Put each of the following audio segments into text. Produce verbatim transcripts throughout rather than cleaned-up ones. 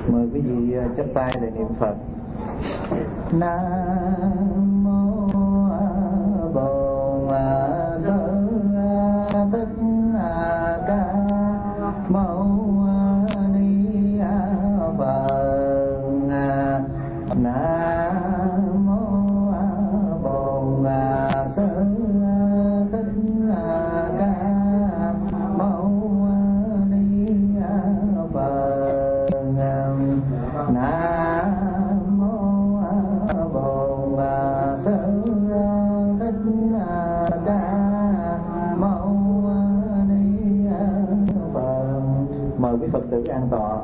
Mời quý vị chắp tay để niệm Phật. Nam mô Bổn Sư Thích Ca Mâu Ni Phật. Nam mô Bổn Sư Thích Ca Mâu Ni Phật. Nam mô Bổn Sư Thích Ca Mâu Ni Phật. Mời quý Phật tử an tọa.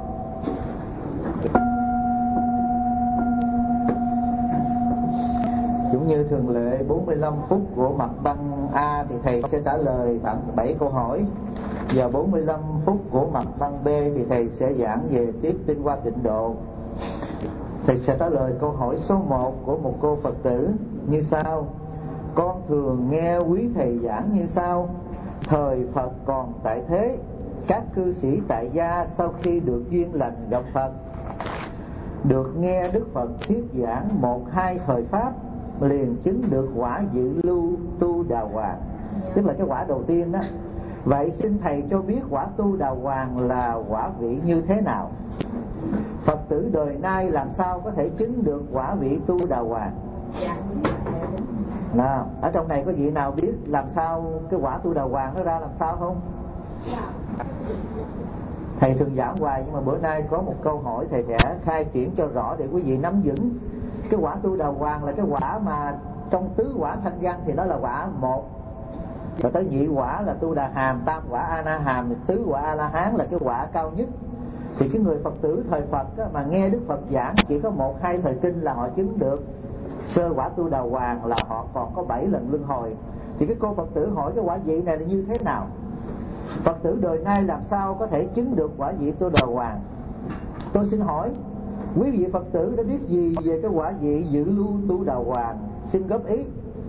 Cũng như thường lệ, bốn mươi lăm phút của mặt băng A thì thầy sẽ trả lời khoảng bảy câu hỏi. Và bốn mươi lăm phút của mặt băng B thì thầy sẽ giảng về tiếp tinh hoa tịnh độ. Thầy sẽ trả lời câu hỏi số một của một cô Phật tử như sau: con thường nghe quý thầy giảng như sau: thời Phật còn tại thế, các cư sĩ tại gia sau khi được duyên lành gặp Phật, được nghe Đức Phật thuyết giảng một hai thời pháp, liền chứng được quả dự lưu tu đà hoàng, tức là cái quả đầu tiên đó. Vậy xin thầy cho biết quả tu đà hoàng là quả vị như thế nào? Phật tử đời nay làm sao có thể chứng được quả vị tu đà hoàng? Nào, ở trong này có vị nào biết làm sao cái quả tu đà hoàng nó ra làm sao không? Thầy thường giảng hoài, nhưng mà bữa nay có một câu hỏi thầy sẽ khai triển cho rõ để quý vị nắm vững. Cái quả tu đà hoàng là cái quả mà trong tứ quả thanh văn thì đó là quả một, rồi tới nhị quả là tu đà hàm, tam quả a na hàm, tứ quả a la hán là cái quả cao nhất. Thì cái người Phật tử thời Phật á, mà nghe Đức Phật giảng chỉ có một hai thời kinh là họ chứng được sơ quả tu đà hoàng, là họ còn có bảy lần luân hồi. Thì cái cô Phật tử hỏi cái quả vị này là như thế nào? Phật tử đời nay làm sao có thể chứng được quả vị tu đà hoàng? Tôi xin hỏi quý vị Phật tử đã biết gì về cái quả vị dự lưu tu đà hoàng? Xin góp ý.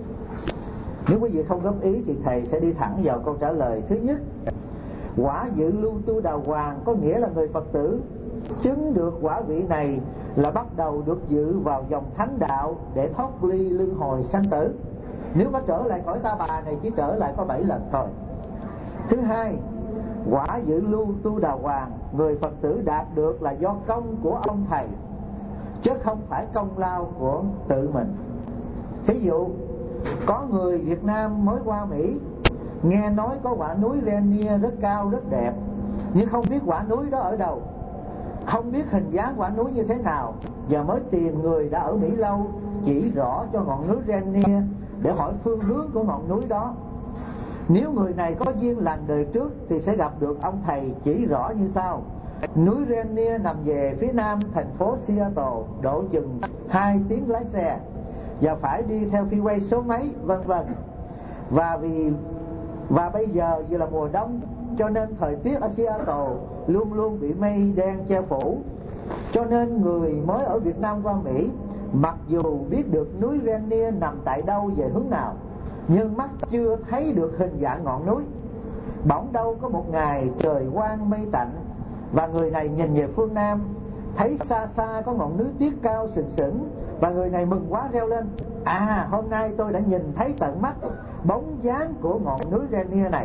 Nếu quý vị không góp ý thì thầy sẽ đi thẳng vào câu trả lời. Thứ nhất, quả dự lưu tu đà hoàng có nghĩa là người Phật tử chứng được quả vị này là bắt đầu được dự vào dòng thánh đạo để thoát ly luân hồi sanh tử. Nếu có trở lại cõi ta bà này chỉ trở lại có bảy lần thôi. Thứ hai, quả dự lưu tu đà hoàng người Phật tử đạt được là do công của ông thầy, chứ không phải công lao của tự mình. Thí dụ có người Việt Nam mới qua Mỹ, nghe nói có quả núi Rainier rất cao rất đẹp, nhưng không biết quả núi đó ở đâu, không biết hình dáng quả núi như thế nào, và mới tìm người đã ở Mỹ lâu chỉ rõ cho ngọn núi Rainier để hỏi phương hướng của ngọn núi đó. Nếu người này có duyên lành đời trước thì sẽ gặp được ông thầy chỉ rõ như sau: núi Rainier nằm về phía nam thành phố Seattle, độ chừng hai tiếng lái xe, và phải đi theo freeway số mấy, vân vân. Và vì và bây giờ vừa là mùa đông, cho nên thời tiết ở Seattle luôn luôn bị mây đen che phủ. Cho nên người mới ở Việt Nam qua Mỹ, mặc dù biết được núi Rainier nằm tại đâu về hướng nào, nhưng mắt chưa thấy được hình dạng ngọn núi. Bỗng đâu có một ngày trời quang mây tạnh, và người này nhìn về phương nam, thấy xa xa có ngọn núi tuyết cao sừng sững, và người này mừng quá reo lên: à, hôm nay tôi đã nhìn thấy tận mắt bóng dáng của ngọn núi Rainier này.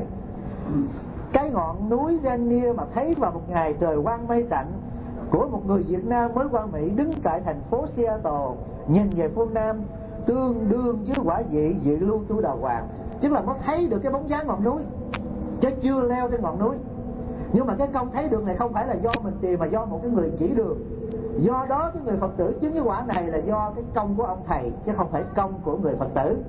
Cái ngọn núi Rainier mà thấy vào một ngày trời quang mây tạnh của một người Việt Nam mới qua Mỹ, đứng tại thành phố Seattle nhìn về phương nam, tương đương với quả vị dự lưu tu đà hoàng. Tức là mới thấy được cái bóng dáng ngọn núi, chứ chưa leo trên ngọn núi. Nhưng mà cái công thấy được này không phải là do mình tìm, mà do một cái người chỉ đường. Do đó cái người Phật tử chứng cái quả này là do cái công của ông thầy, chứ không phải công của người Phật tử.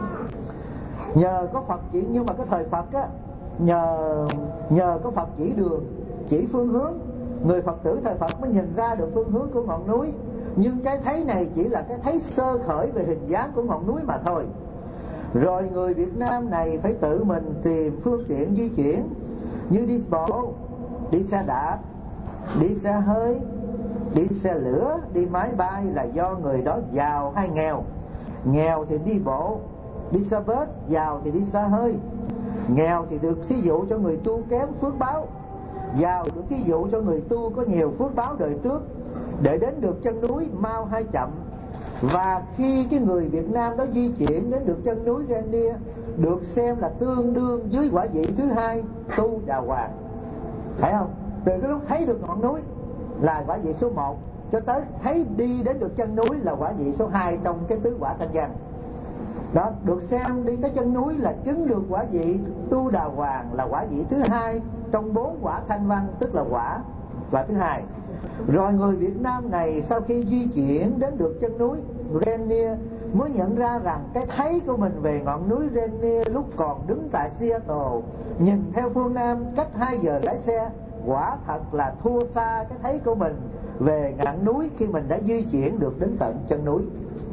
Nhờ có Phật chỉ, nhưng mà cái thời Phật á, nhờ nhờ có Phật chỉ đường, chỉ phương hướng, người Phật tử thời Phật mới nhìn ra được phương hướng của ngọn núi. Nhưng cái thấy này chỉ là cái thấy sơ khởi về hình dáng của ngọn núi mà thôi. Rồi người Việt Nam này phải tự mình tìm phương tiện di chuyển, như đi bộ, đi xe đạp, đi xe hơi, đi xe lửa, đi máy bay là do người đó giàu hay nghèo. Nghèo thì đi bộ, đi xe bus, giàu thì đi xe hơi. Nghèo thì được thí dụ cho người tu kém phước báo, Vào được thí dụ cho người tu có nhiều phước báo đời trước để đến được chân núi mau hay chậm. Và khi cái người Việt Nam đó di chuyển đến được chân núi Rainier, được xem là tương đương với quả vị thứ hai Tu Đà Hoàng, phải không? Từ cái lúc thấy được ngọn núi là quả vị số một, cho tới thấy đi đến được chân núi là quả vị số hai trong cái tứ quả thanh văn. Đó, được xem đi tới chân núi là chứng được quả vị Tu Đà Hoàng, là quả vị thứ hai trong bốn quả thanh văn, tức là quả quả thứ hai. Rồi người Việt Nam này sau khi di chuyển đến được chân núi Rainier mới nhận ra rằng cái thấy của mình về ngọn núi Rainier lúc còn đứng tại Seattle, nhìn theo phương Nam cách hai giờ lái xe, quả thật là thua xa cái thấy của mình về ngọn núi khi mình đã di chuyển được đến tận chân núi.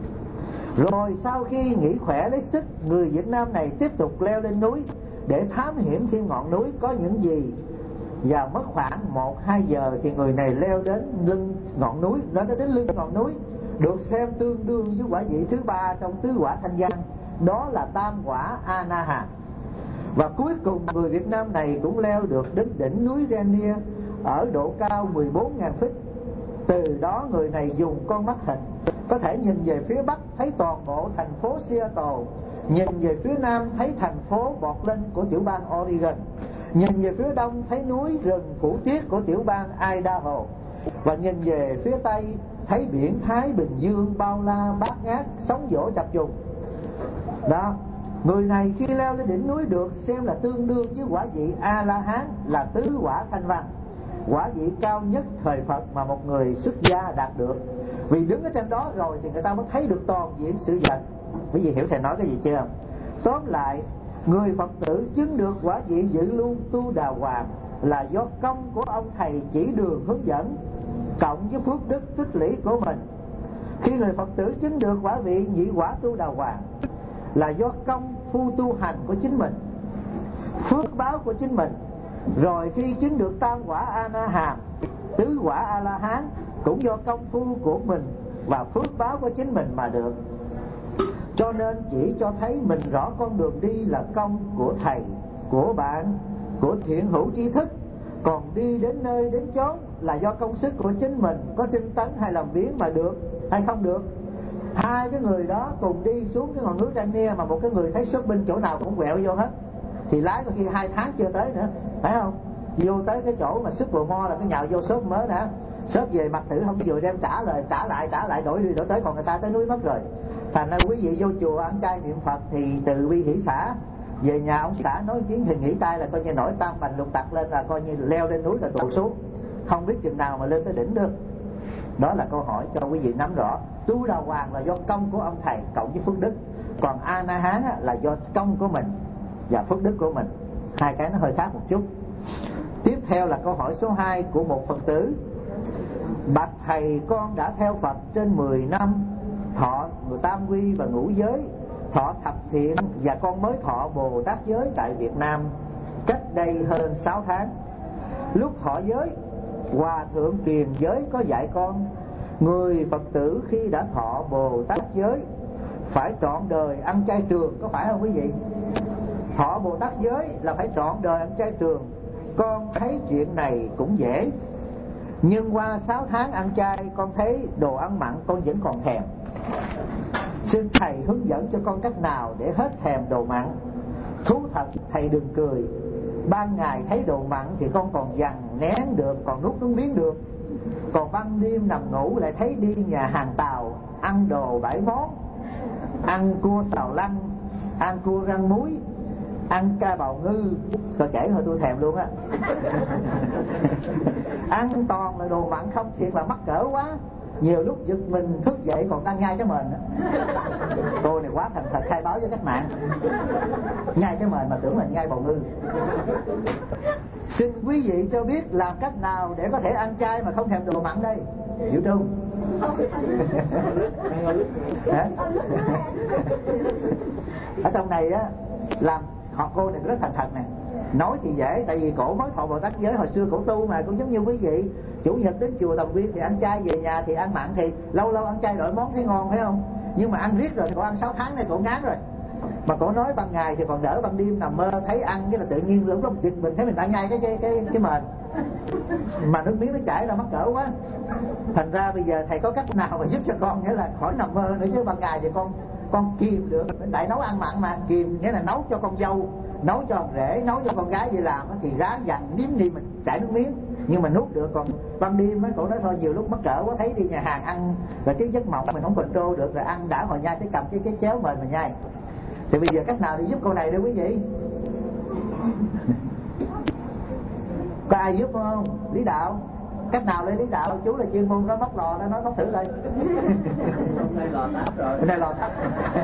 Rồi sau khi nghỉ khỏe lấy sức, người Việt Nam này tiếp tục leo lên núi để thám hiểm thêm ngọn núi có những gì. Và mất khoảng một hai giờ thì người này leo đến lưng ngọn núi, lên đến lưng ngọn núi, được xem tương đương với quả vị thứ ba trong tứ quả thanh văn, đó là tam quả A Na Hàm. Và cuối cùng người Việt Nam này cũng leo được đến đỉnh núi Rainier ở độ cao mười bốn nghìn feet. Từ đó người này dùng con mắt hình có thể nhìn về phía bắc thấy toàn bộ thành phố Seattle, nhìn về phía nam thấy thành phố Portland của tiểu bang Oregon, nhìn về phía đông thấy núi rừng phủ tiết của tiểu bang Idaho, và nhìn về phía tây thấy biển Thái Bình Dương bao la bát ngát, sóng vỗ chập trùng. Đó, người này khi leo lên đỉnh núi được xem là tương đương với quả vị A La Hán, là tứ quả thanh văn, quả vị cao nhất thời Phật mà một người xuất gia đạt được. Vì đứng ở trên đó rồi thì người ta mới thấy được toàn diện sự vật. Quý vị hiểu thầy nói cái gì chưa? Tóm lại, người Phật tử chứng được quả vị dự lưu Tu Đà Hoàng là do công của ông thầy chỉ đường hướng dẫn, cộng với phước đức tích lũy của mình. Khi người Phật tử chứng được quả vị nhị quả Tu Đà Hoàng là do công phu tu hành của chính mình, phước báo của chính mình. Rồi khi chứng được tam quả A Na Hàm, tứ quả A La Hán cũng do công phu của mình và phước báo của chính mình mà được. Cho nên chỉ cho thấy mình rõ con đường đi là công của thầy, của bạn, của thiện hữu tri thức. Còn đi đến nơi đến chốn là do công sức của chính mình, có tinh tấn hay làm biếng mà được hay không được. Hai cái người đó cùng đi xuống cái ngọn núi Rainier mà một cái người thấy shopping chỗ nào cũng quẹo vô hết, thì lái có khi hai tháng chưa tới nữa, phải không? Vô tới cái chỗ mà Super Mall là cái nhào vô shop mới nè, shop về mặt thử không vừa đem trả lời trả lại trả lại đổi đi đổi tới, còn người ta tới núi mất rồi. Thành ra quý vị vô chùa ăn chay niệm Phật thì từ bi hỷ xả, về nhà ông xã nói tiếng thì nghỉ tay là coi như nổi tam bành lục tặc lên, là coi như leo lên núi là tụt xuống, không biết chừng nào mà lên tới đỉnh được. Đó là câu hỏi cho quý vị nắm rõ. Tu Đà Hoàng là do công của ông thầy cộng với phước đức, còn A Na Hán là do công của mình và phước đức của mình. Hai cái nó hơi khác một chút. Tiếp theo là câu hỏi số hai của một Phật tử. Bạch thầy, con đã theo Phật trên mười năm, thọ tam quy và ngũ giới, thọ thập thiện, và con mới thọ Bồ Tát giới tại Việt Nam cách đây hơn sáu tháng. Lúc thọ giới, Hòa thượng truyền giới có dạy con, người Phật tử khi đã thọ Bồ Tát giới phải trọn đời ăn chay trường, có phải không quý vị? Thọ Bồ Tát giới là phải trọn đời ăn chay trường. Con thấy chuyện này cũng dễ, nhưng qua sáu tháng ăn chay con thấy đồ ăn mặn con vẫn còn thèm. Xin thầy hướng dẫn cho con cách nào để hết thèm đồ mặn. Thú thật thầy đừng cười, ban ngày thấy đồ mặn thì con còn dằn nén được, còn nuốt nước miếng được, còn ban đêm nằm ngủ lại thấy đi nhà hàng Tàu ăn đồ bảy món, ăn cua xào lăng, ăn cua rang muối, ăn ca bào ngư, rồi kể thôi tôi thèm luôn á. Ăn toàn là đồ mặn không, thiệt là mắc cỡ quá. Nhiều lúc giật mình thức dậy còn đang nhai cái mền nữa. Cô này quá thành thật khai báo với cách mạng, nhai cái mền mà tưởng là nhai bào ngư. Xin quý vị cho biết làm cách nào để có thể ăn chay mà không thèm đồ mặn đây. Hiểu Trung? Ở trong này á, làm họ cô này rất thành thật nè. Nói thì dễ, tại vì cổ mới thọ Bồ Tát giới, hồi xưa cổ tu mà cũng giống như quý vị. Chủ nhật đến chùa Tầm Viên thì ăn chay, về nhà thì ăn mặn, thì lâu lâu ăn chay đổi món thấy ngon, phải không? Nhưng mà ăn riết rồi thì cổ ăn sáu tháng này cổ ngán rồi. Mà cổ nói ban ngày thì còn đỡ, ban đêm nằm mơ thấy ăn cái là tự nhiên lúc đó giật mình thấy mình đã nhai cái cái cái cái mền. mà nước miếng nó chảy ra mắc cỡ quá. Thành ra bây giờ thầy có cách nào mà giúp cho con, nghĩa là khỏi nằm mơ nữa, chứ ban ngày thì con con kìm được. Tại nấu ăn mặn mà, kìm nghĩa là nấu cho con dâu, nấu cho rể, nấu cho con gái đi làm thì ráng dằn nếm đi mình chảy nước miếng, nhưng mà nuốt được. Còn ban đêm mấy cậu nói thôi nhiều lúc mắc cỡ quá, thấy đi nhà hàng ăn rồi cái giấc mộng mình không control được, rồi ăn đã hồi nhai cái cầm cái cái chéo mình mà nhai. Thì bây giờ cách nào để giúp cô này đây quý vị? Có ai giúp không? Lý Đạo, cách nào để Lý Đạo? Chú là chuyên môn nó bóc lò, nó nói bóc thử đây. Hôm nay lò táp rồi. Hôm nay lò táp.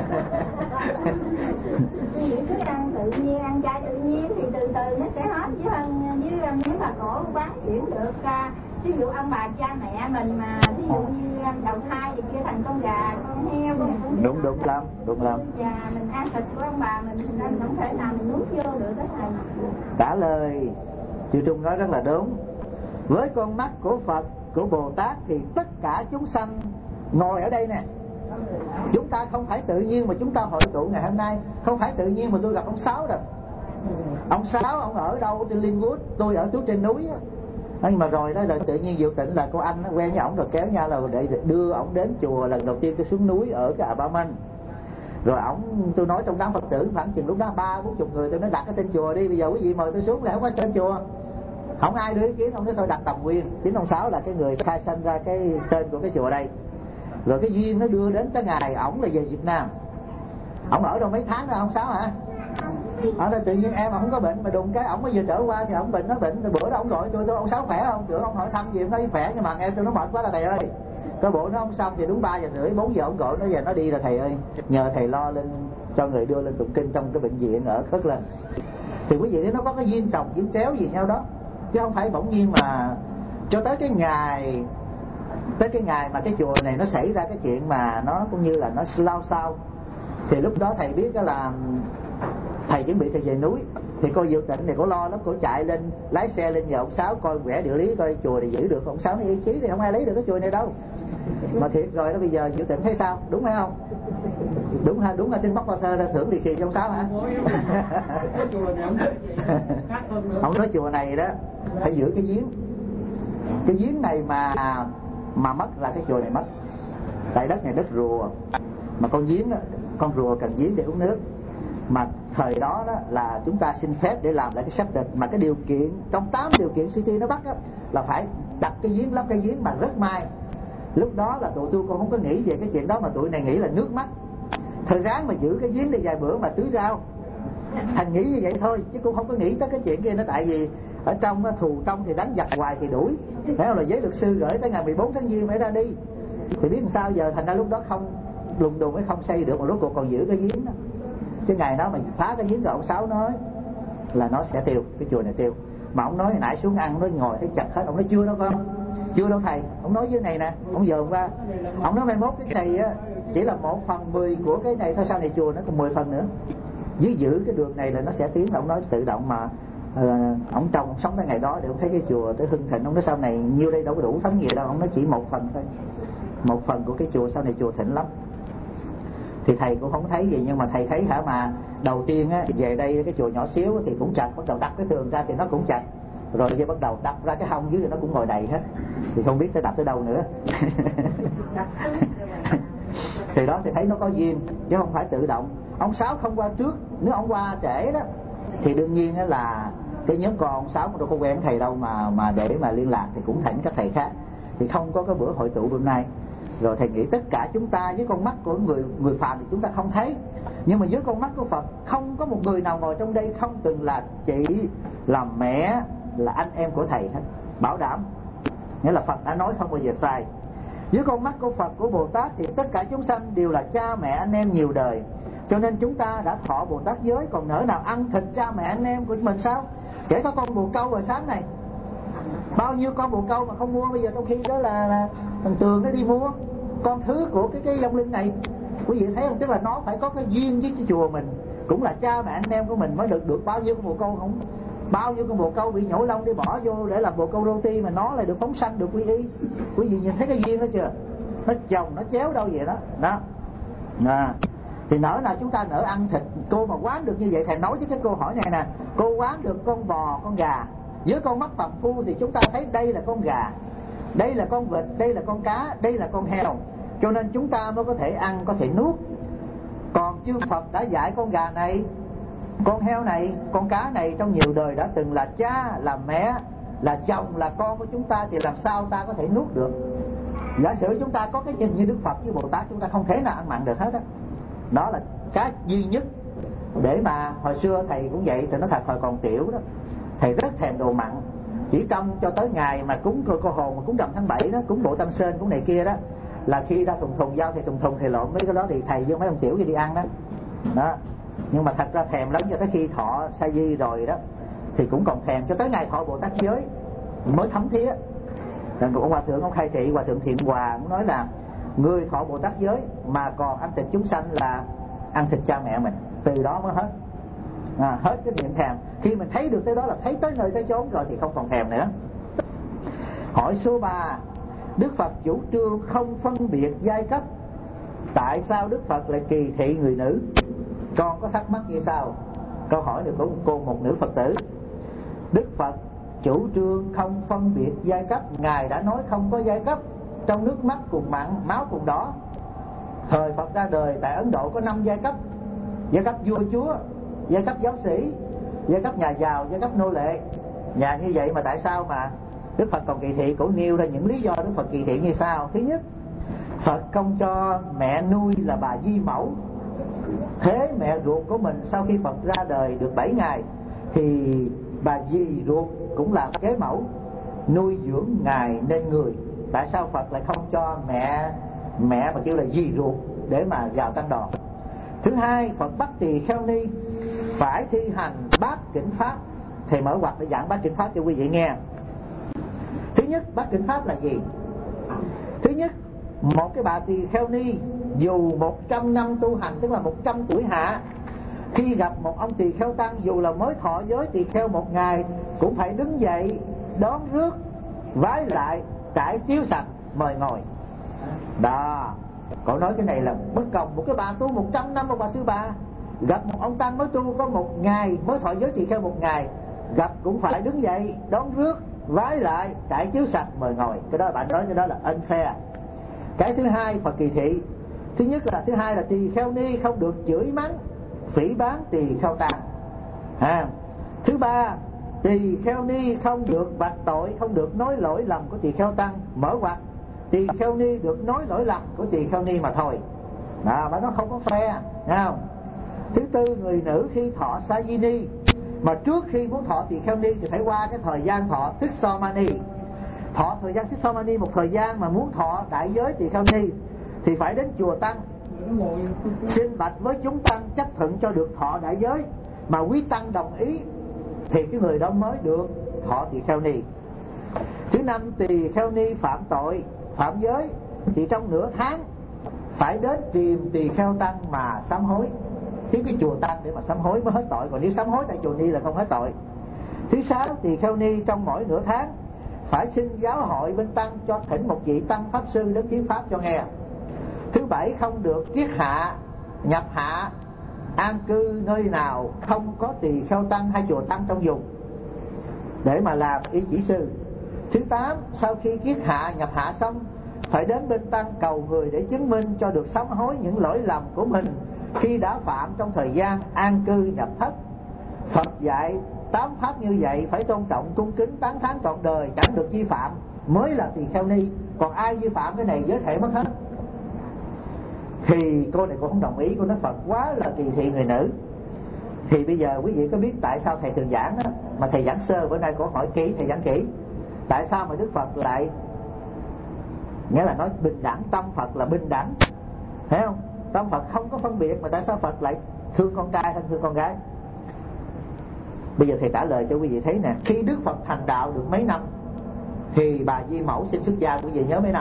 Vì cứ ăn tự nhiên, ăn chay tự nhiên thì từ từ nó sẽ hết, chứ hơn với nếu mà cổ quán chuyển được. Ví dụ ông bà cha mẹ mình mà ví dụ như đầu thai thì kia thành con gà, con heo, con con đúng đúng lắm, đúng lắm. Và mình ăn thịt của ông bà mình, mình không thể nào mình nuốt vô được đó thầy. Trả lời chị Trung nói rất là đúng. Với con mắt của Phật, của Bồ Tát thì tất cả chúng sanh ngồi ở đây nè, chúng ta không phải tự nhiên mà chúng ta hội tụ ngày hôm nay. Không phải tự nhiên mà tôi gặp ông Sáu đâu. Ông Sáu ông ở đâu trên Linwood, tôi ở tú trên núi á. Nhưng mà rồi đó là tự nhiên Diệu Tịnh là cô anh nó quen với ổng rồi kéo nhau là để đưa ổng đến chùa. Lần đầu tiên tôi xuống núi ở cái Abaman, rồi ổng tôi nói trong đám Phật tử khoảng chừng lúc đó ba bốn chục người, tôi nói đặt cái tên chùa đi, bây giờ quý vị mời tôi xuống là không có tên chùa. Không ai đưa ý kiến, ông nói thôi đặt Tầm Nguyên. Chính ông Sáu là cái người khai sanh ra cái tên của cái chùa đây. Rồi cái duyên nó đưa đến tới ngày ổng là về Việt Nam. Ổng ở đâu mấy tháng đó ông Sáu hả? Ở đây tự nhiên em mà không có bệnh mà đụng cái ổng mới vừa trở qua thì ổng bệnh, nó bệnh. Rồi bữa đó ổng gọi tôi, tôi ông Sáu khỏe không? Tưởng ông hỏi thăm gì, ông nói khỏe nhưng mà em tôi nó mệt quá là thầy ơi. Cái bộ nó không xong thì đúng ba giờ rưỡi bốn giờ ông gọi nó về nó đi rồi thầy ơi. Nhờ thầy lo lên cho người đưa lên tụng kinh trong cái bệnh viện ở Cất Lên. Thì quý vị thấy nó có cái duyên trồng duyên chéo gì nhau đó, chứ không phải bỗng nhiên mà cho tới cái ngày tới cái ngày mà cái chùa này nó xảy ra cái chuyện mà nó cũng như là nó lao sao. Thì lúc đó thầy biết đó là thầy chuẩn bị thầy về núi, thì cô Diệu Tịnh thì cô lo lắm, cô chạy lên lái xe lên nhờ ông Sáu coi quẻ địa lý coi chùa này giữ được. Ông Sáu nói ý chí thì không ai lấy được cái chùa này đâu. Mà thiệt rồi đó, bây giờ Diệu Tịnh thấy sao, đúng hay không? Đúng ha, đúng là xin bóc bao sơ ra thưởng lì xì cho ông Sáu hả? Ông nói chùa này đó phải giữ cái giếng, cái giếng này mà mà mất là cái chùa này mất. Tại đất này đất rùa, mà con giếng đó, con rùa cần giếng để uống nước. Mà thời đó, đó là chúng ta xin phép để làm lại cái septic, mà cái điều kiện trong tám điều kiện City nó bắt đó, là phải đặt cái giếng, lắp cái giếng mà rất may. Lúc đó là tụi tôi còn không có nghĩ về cái chuyện đó, mà tụi này nghĩ là nước mắt. Thời ráng mà giữ cái giếng để vài bữa mà tưới rau. Thành nghĩ như vậy thôi chứ cũng không có nghĩ tới cái chuyện kia nữa. Tại vì ở trong thù trong thì đánh giặc hoài thì đuổi, phải không? Là giấy luật sư gửi tới ngày mười bốn tháng giêng mới ra đi. Thì biết làm sao giờ, thành ra lúc đó không lùng đùng mới không xây được, mà rốt cuộc còn giữ cái giếng đó. Chứ ngày đó mà phá cái giếng rồi ông Sáu nói là nó sẽ tiêu, cái chùa này tiêu. Mà ông nói hồi nãy xuống ăn, nói ngồi thấy chặt hết. Ông nói chưa đâu con, chưa đâu thầy. Ông nói dưới này nè, ông dòm qua. Ông nói mai mốt cái này á chỉ là một phần mười của cái này thôi, sau này chùa nó còn mười phần nữa. Dưới giữ cái đường này là nó sẽ tiến. Ông nói tự động mà uh, ông trong ông sống tới ngày đó để ông thấy cái chùa tới hưng thịnh. Ông nói sau này nhiêu đây đâu có đủ thấm gì đâu. Ông nói chỉ một phần thôi, một phần của cái chùa sau này chùa thịnh lắm. Thì thầy cũng không thấy gì, nhưng mà thầy thấy hả, mà đầu tiên á về đây cái chùa nhỏ xíu thì cũng chặt, bắt đầu đắp cái tường ra thì nó cũng chặt, rồi khi bắt đầu đắp ra cái hông dưới thì nó cũng ngồi đầy hết, thì không biết tới đắp tới đâu nữa. Thì đó thì thấy nó có duyên chứ không phải tự động. Ông Sáu không qua trước, nếu ông qua trễ đó thì đương nhiên là cái nhóm con ông Sáu cũng đâu có quen thầy đâu mà mà để mà liên lạc, thì cũng thỉnh các thầy khác, thì không có cái bữa hội tụ hôm nay. Rồi thầy nghĩ tất cả chúng ta với con mắt của người người phàm thì chúng ta không thấy, nhưng mà với con mắt của Phật không có một người nào ngồi trong đây không từng là chị, là mẹ, là anh em của thầy hết, bảo đảm. Nghĩa là Phật đã nói không bao giờ sai. Với con mắt của Phật, của Bồ Tát thì tất cả chúng sanh đều là cha mẹ anh em nhiều đời, cho nên chúng ta đã thọ Bồ Tát giới, còn nỡ nào ăn thịt cha mẹ anh em của mình sao? Kể cả con bồ câu hồi sáng này, bao nhiêu con bồ câu mà không mua, bây giờ trong khi đó là, là thằng Tường nó đi mua con thứ của cái cái Long Linh này. Quý vị thấy không? Tức là nó phải có cái duyên với cái chùa mình, cũng là cha mẹ anh em của mình mới được được bao nhiêu con bồ câu. Không bao nhiêu con bồ câu bị nhổ lông đi bỏ vô để làm bồ câu roti, mà nó lại được phóng sanh, được quy y. Quý vị nhìn thấy cái duyên đó chưa? Nó chồng nó chéo đâu vậy đó đó. À, thì nỡ nào chúng ta nỡ ăn thịt. Cô mà quán được như vậy, thầy nói với cái cô hỏi này nè, cô quán được con bò con gà Với con mắt phàm phu thì chúng ta thấy đây là con gà, đây là con vịt, đây là con cá, đây là con heo, cho nên chúng ta mới có thể ăn, có thể nuốt. Còn chư Phật đã dạy con gà này, con heo này, con cá này trong nhiều đời đã từng là cha, là mẹ, là chồng, là con của chúng ta, thì làm sao ta có thể nuốt được? Giả sử chúng ta có cái nhìn như Đức Phật với Bồ Tát, chúng ta không thể nào ăn mặn được hết á. Đó. đó là cái duy nhất để mà hồi xưa thầy cũng vậy, thì nói thật hồi còn tiểu đó, thầy rất thèm đồ mặn. Chỉ trong cho tới ngày mà cúng cô, cô hồn mà cúng rằm tháng bảy đó, cúng bộ Tam Sơn, cúng này kia đó, là khi ra thùng thùng giao thì thùng thùng thì lộn mấy cái đó thì thầy với mấy ông tiểu kia đi ăn đó. Đó. Nhưng mà thật ra thèm lắm, cho tới khi thọ sa di rồi đó thì cũng còn thèm, cho tới ngày thọ Bồ Tát giới mới thấm thía. Rồi ông hòa thượng ông khai thị, hòa thượng Thiện Hòa cũng nói là người thọ Bồ Tát giới mà còn ăn thịt chúng sanh là ăn thịt cha mẹ mình, từ đó mới hết. À, hết cái niệm thèm. Khi mình thấy được tới đó là thấy tới nơi tới chốn rồi thì không còn thèm nữa. Hỏi số ba, Đức Phật chủ trương không phân biệt giai cấp, tại sao Đức Phật lại kỳ thị người nữ? Con có thắc mắc như sau. Câu hỏi được của cô một nữ Phật tử. Đức Phật chủ trương không phân biệt giai cấp, Ngài đã nói không có giai cấp, trong nước mắt cùng mặn, máu cùng đỏ. Thời Phật ra đời tại Ấn Độ có năm giai cấp: giai cấp vua chúa, giai cấp giáo sĩ, giai cấp nhà giàu, giai cấp nô lệ. Nhà như vậy mà tại sao mà Đức Phật còn kỳ thị? Cổ nêu ra những lý do Đức Phật kỳ thị như sau. Thứ nhất, Phật không cho mẹ nuôi là bà Di Mẫu. Thế mẹ ruột của mình sau khi Phật ra đời được bảy ngày thì bà dì ruột cũng là kế mẫu, nuôi dưỡng Ngài nên người. Tại sao Phật lại không cho mẹ mẹ mà kêu là dì ruột để mà vào tăng đoàn? Thứ hai, Phật bắt tỳ kheo ni phải thi hành bát chánh pháp. Thầy mở ngoặc để giảng bát chánh pháp cho quý vị nghe. Thứ nhất, bát chánh pháp là gì? Thứ nhất, một cái bà tỳ kheo ni dù một trăm năm tu hành, tức là một trăm tuổi hạ, khi gặp một ông tỳ kheo tăng dù là mới thọ giới tỳ kheo một ngày cũng phải đứng dậy đón rước, vái lại, trải chiếu sạch, mời ngồi. Đó, cậu nói cái này là bất công. Một cái bà tu một trăm năm, một bà sư bà gặp một ông tăng mới tu có một ngày, mới thọ giới tỳ kheo một ngày, gặp cũng phải đứng dậy đón rước, vái lại, trải chiếu sạch, mời ngồi. Cái đó bạn nói cái đó là unfair. Cái thứ hai Phật kỳ thị. Thứ nhất là thứ hai là tỳ kheo ni không được chửi mắng, phỉ báng tỳ kheo tăng. À, thứ ba, tỳ kheo ni không được vạch tội, không được nói lỗi lầm của tỳ kheo tăng. Mở ngoặc, tỳ kheo ni được nói lỗi lầm của tỳ kheo ni mà thôi. À, mà nó không có fair, thấy không? Thứ tư, người nữ khi thọ sa di ni mà trước khi muốn thọ tỳ kheo ni thì phải qua cái thời gian thọ tức so mani. Thọ thời gian tức so mani một thời gian, mà muốn thọ đại giới tỳ kheo ni thì phải đến chùa tăng xin bạch với chúng tăng chấp thuận cho được thọ đại giới, mà quý tăng đồng ý thì cái người đó mới được thọ tỳ kheo ni. Thứ năm, tỳ kheo ni phạm tội, phạm giới thì trong nửa tháng phải đến tìm tỳ kheo tăng mà sám hối, kiếm cái chùa tăng để mà sám hối mới hết tội, còn nếu sám hối tại chùa ni là không hết tội. Thứ sáu, tỳ kheo ni trong mỗi nửa tháng phải xin giáo hội bên tăng cho thỉnh một vị tăng pháp sư đến thuyết pháp cho nghe. Thứ bảy, không được kiết hạ, nhập hạ, an cư nơi nào không có tỳ kheo tăng hay chùa tăng trong vùng để mà làm y chỉ sư. Thứ tám, sau khi kiết hạ, nhập hạ xong phải đến bên tăng cầu người để chứng minh cho được sám hối những lỗi lầm của mình khi đã phạm trong thời gian an cư nhập thất. Phật dạy tám pháp như vậy phải tôn trọng, cung kính, tán thán trọn đời, chẳng được vi phạm mới là tỳ kheo ni. Còn ai vi phạm cái này giới thể mất hết. Thì cô này cô không đồng ý, cô nói Phật quá là kỳ thị người nữ. Thì bây giờ quý vị có biết tại sao thầy thường giảng đó, mà thầy giảng sơ, bữa nay cô hỏi kỹ, thầy giảng kỹ. Tại sao mà Đức Phật lại, nghĩa là nói bình đẳng, tâm Phật là bình đẳng, thấy không? Tâm Phật không có phân biệt, mà tại sao Phật lại thương con trai hơn thương con gái? Bây giờ thầy trả lời cho quý vị thấy nè. Khi Đức Phật thành đạo được mấy năm thì bà Di Mẫu xin xuất gia, quý vị nhớ mấy năm?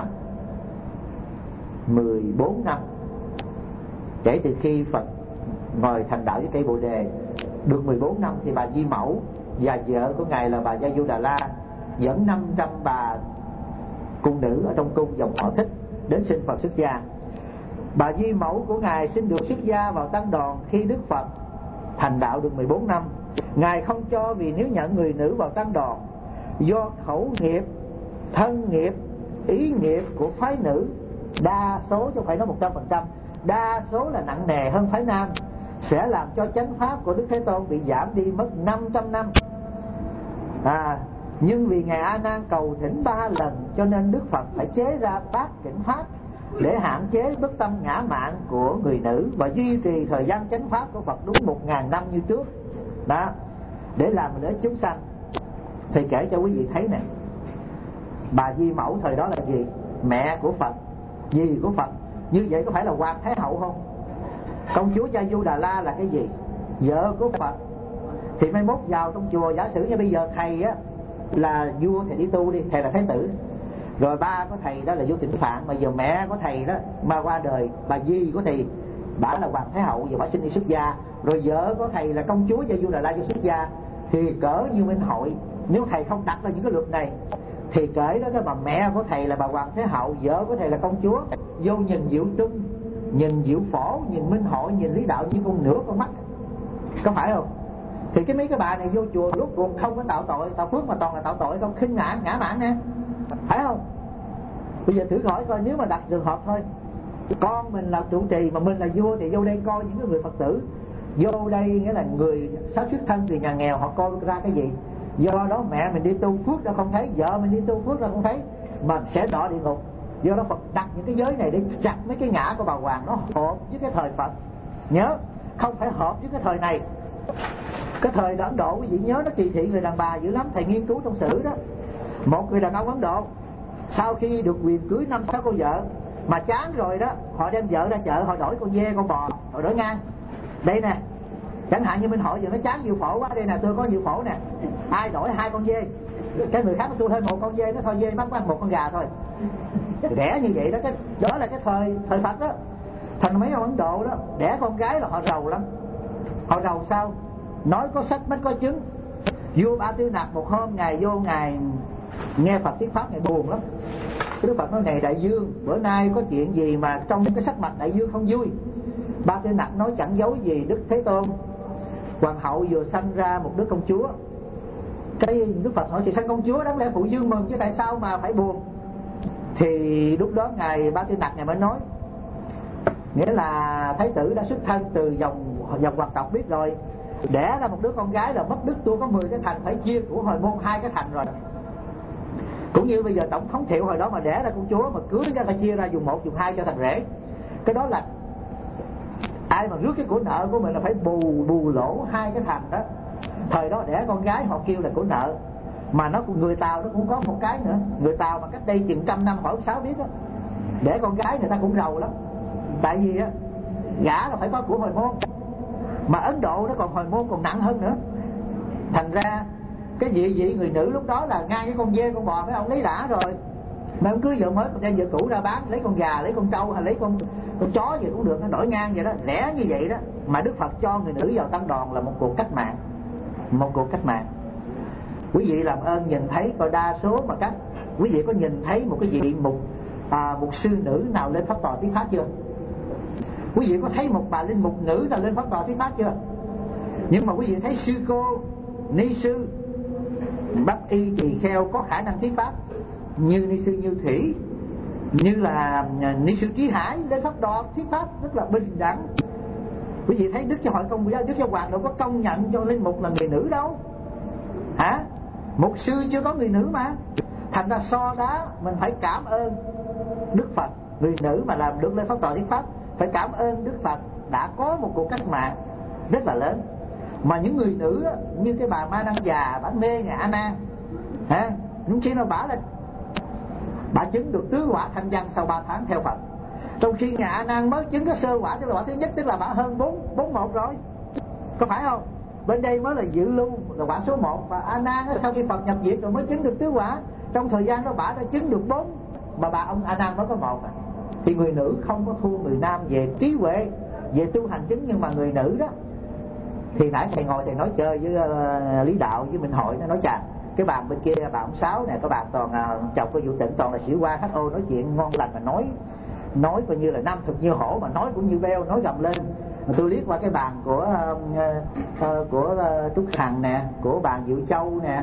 mười bốn năm. Kể từ khi Phật ngồi thành đạo với cây Bồ Đề được mười bốn năm thì bà Di Mẫu và vợ của Ngài là bà Gia Du Đà La dẫn năm trăm bà cung nữ ở trong cung dòng họ Thích đến xin Phật xuất gia. Bà Di Mẫu của Ngài xin được xuất gia vào tăng đoàn khi Đức Phật thành đạo được mười bốn năm. Ngài không cho, vì nếu nhận người nữ vào tăng đoàn do khẩu nghiệp, thân nghiệp, ý nghiệp của phái nữ, đa số chứ không phải nói một trăm phần trăm, đa số là nặng nề hơn phái nam, sẽ làm cho chánh pháp của Đức Thế Tôn bị giảm đi mất năm trăm năm. À, nhưng vì Ngài A Nan cầu thỉnh ba lần cho nên Đức Phật phải chế ra bát kỉnh pháp để hạn chế bất tâm ngã mạn của người nữ và duy trì thời gian chánh pháp của Phật đúng một ngàn năm như trước đó, để làm lợi ích chúng sanh. Thì kể cho quý vị thấy nè, bà Di Mẫu thời đó là gì? Mẹ của Phật, dì của Phật. Như vậy có phải là Hoàng Thái Hậu không? Công chúa Gia Du Đà La là cái gì? Vợ của Phật. Thì mai mốt vào trong chùa, giả sử như bây giờ thầy á là vua thì đi tu đi, thầy là thái tử, rồi ba của thầy đó là vua Tịnh Phạn, mà giờ mẹ của thầy đó mà qua đời, bà Di của thầy bả là Hoàng Thái Hậu, giờ bả xin đi xuất gia, rồi vợ của thầy là công chúa Gia Du Đà La vô xuất gia, thì cỡ như Minh Hội, nếu thầy không đặt ra những cái luật này thì kể đó cái bà mẹ của thầy là bà Hoàng Thái Hậu, vợ của thầy là công chúa, vô nhìn Diệu Trung, nhìn Diệu Phổ, nhìn Minh Hội, nhìn Lý Đạo như con nửa con mắt, có phải không? Thì cái mấy cái bà này vô chùa rốt cuộc không có tạo tội, tạo phước mà toàn là tạo tội, không khinh ngã ngã mạn nè, phải không? Bây giờ thử hỏi coi, nếu mà đặt trường hợp thôi, con mình là trụ trì mà mình là vua thì vô đây coi những cái người Phật tử, vô đây nghĩa là người sáu xuất thân từ nhà nghèo, họ coi ra cái gì? Do đó mẹ mình đi tu phước ra không thấy, vợ mình đi tu phước ra không thấy, mà sẽ đọa địa ngục. Do đó Phật đặt những cái giới này để chặt mấy cái ngã của bà Hoàng, nó hợp với cái thời Phật. Nhớ, không phải hợp với cái thời này. Cái thời Ấn Độ quý vị nhớ nó kỳ thị người đàn bà dữ lắm. Thầy nghiên cứu trong sử đó, một người đàn ông Ấn Độ sau khi được quyền cưới năm sáu cô vợ mà chán rồi đó, họ đem vợ ra chợ, họ đổi con dê con bò, họ đổi ngang. Đây nè, chẳng hạn như Minh Hội giờ nó chán Diệu Phổ quá, đây nè, tôi có Diệu Phổ nè, ai đổi hai con dê, cái người khác nó tôi thêm một con dê, nó thôi dê mắc quá một con gà thôi, rẻ như vậy đó. Cái đó là cái thời thời Phật đó. Thành mấy ông Ấn Độ đó đẻ con gái là họ giàu lắm. Họ giàu sao? Nói có sách mới có chứng. Vua Ba Tư Nặc một hôm ngài vô ngài nghe Phật thuyết pháp, ngài buồn lắm. Cái Đức Phật nói: này đại dương, bữa nay có chuyện gì mà trong cái sắc mặt đại dương không vui? Ba Tư Nặc nói: chẳng giấu gì Đức Thế Tôn, hoàng hậu vừa sanh ra một đứa công chúa. Cái Đức Phật hỏi: thì sanh công chúa đáng lẽ phụ dương mừng chứ tại sao mà phải buồn? Thì lúc đó ngài Ba Tư Nặc ngài mới nói, nghĩa là thái tử đã xuất thân từ dòng dòng hoàng tộc biết rồi, đẻ ra một đứa con gái là mất đức tôi có mười cái thành, phải chia của hồi môn hai cái thành rồi. Cũng như bây giờ tổng thống Thiệu hồi đó mà đẻ ra công chúa mà cưới ra, ta chia ra dùng một dùng hai cho thành rể. Cái đó là ai mà rước cái của nợ của mình là phải bù bù lỗ hai cái thành đó. Thời đó đẻ con gái họ kêu là của nợ. Mà nó người Tàu nó cũng có một cái nữa, người Tàu mà cách đây chừng trăm năm hỏi ông Sáu biết đó, đẻ con gái người ta cũng giàu lắm. Tại vì á, gả là phải có của hồi môn, mà Ấn Độ nó còn hồi môn còn nặng hơn nữa. Thành ra cái vị vị người nữ lúc đó là ngang cái con dê con bò, cái ông lấy đã rồi, mà ông cưới vợ mới còn đem vợ cũ ra bán, lấy con gà, lấy con trâu hay lấy con con chó gì cũng được, nó đổi ngang vậy đó, rẻ như vậy đó. Mà Đức Phật cho người nữ vào tăng đoàn là một cuộc cách mạng, một cuộc cách mạng. Quý vị làm ơn nhìn thấy coi, đa số mà các quý vị có nhìn thấy một cái vị mục à, một sư nữ nào lên pháp tòa thuyết pháp chưa? Quý vị có thấy một bà linh mục nữ nào lên pháp tòa thuyết pháp chưa? Nhưng mà quý vị thấy sư cô, ni sư, bác y tỳ kheo có khả năng thuyết pháp, như ni sư Như Thủy, như là ni sư Trí Hải lên pháp tòa thuyết pháp rất là bình đẳng. Quý vị thấy Đức Giáo Hội Công giáo, Đức Giáo Hoàng đâu có công nhận cho linh mục là người nữ đâu, hả? Mục sư chưa có người nữ mà. Thành ra so đó mình phải cảm ơn Đức Phật, người nữ mà làm được lên pháp tòa thuyết pháp, phải cảm ơn Đức Phật đã có một cuộc cách mạng rất là lớn. Mà những người nữ á, như cái bà Ma Năng già, bà mê ngài A Nan, hả? Những khi nào bà là bà chứng được tứ quả thanh văn sau ba tháng theo Phật, trong khi ngài A Nan mới chứng cái sơ quả, tức là quả thứ nhất, tức là bà hơn bốn bốn một rồi, có phải không? Bên đây mới là dự lưu là quả số một, và A Nan sau khi Phật nhập diệt rồi mới chứng được tứ quả. Trong thời gian đó bà đã chứng được bốn, mà bà ông A Nan mới có một à. Thì người nữ không có thua người nam về trí huệ, về tu hành chứng. Nhưng mà người nữ đó, thì nãy thầy ngồi thầy nói chơi với uh, Lý Đạo với Minh Hội, nó nói chà, cái bàn bên kia bà ông Sáu nè, các bạn toàn uh, chồng của Vũ Tịnh toàn là sĩ quan hát ô, nói chuyện ngon lành, mà nói nói coi như là nam thực như hổ, mà nói cũng như beo, nói gầm lên. Mà tôi liếc qua cái bàn của uh, uh, của uh, Trúc Hằng nè, của bàn Diệu Châu nè,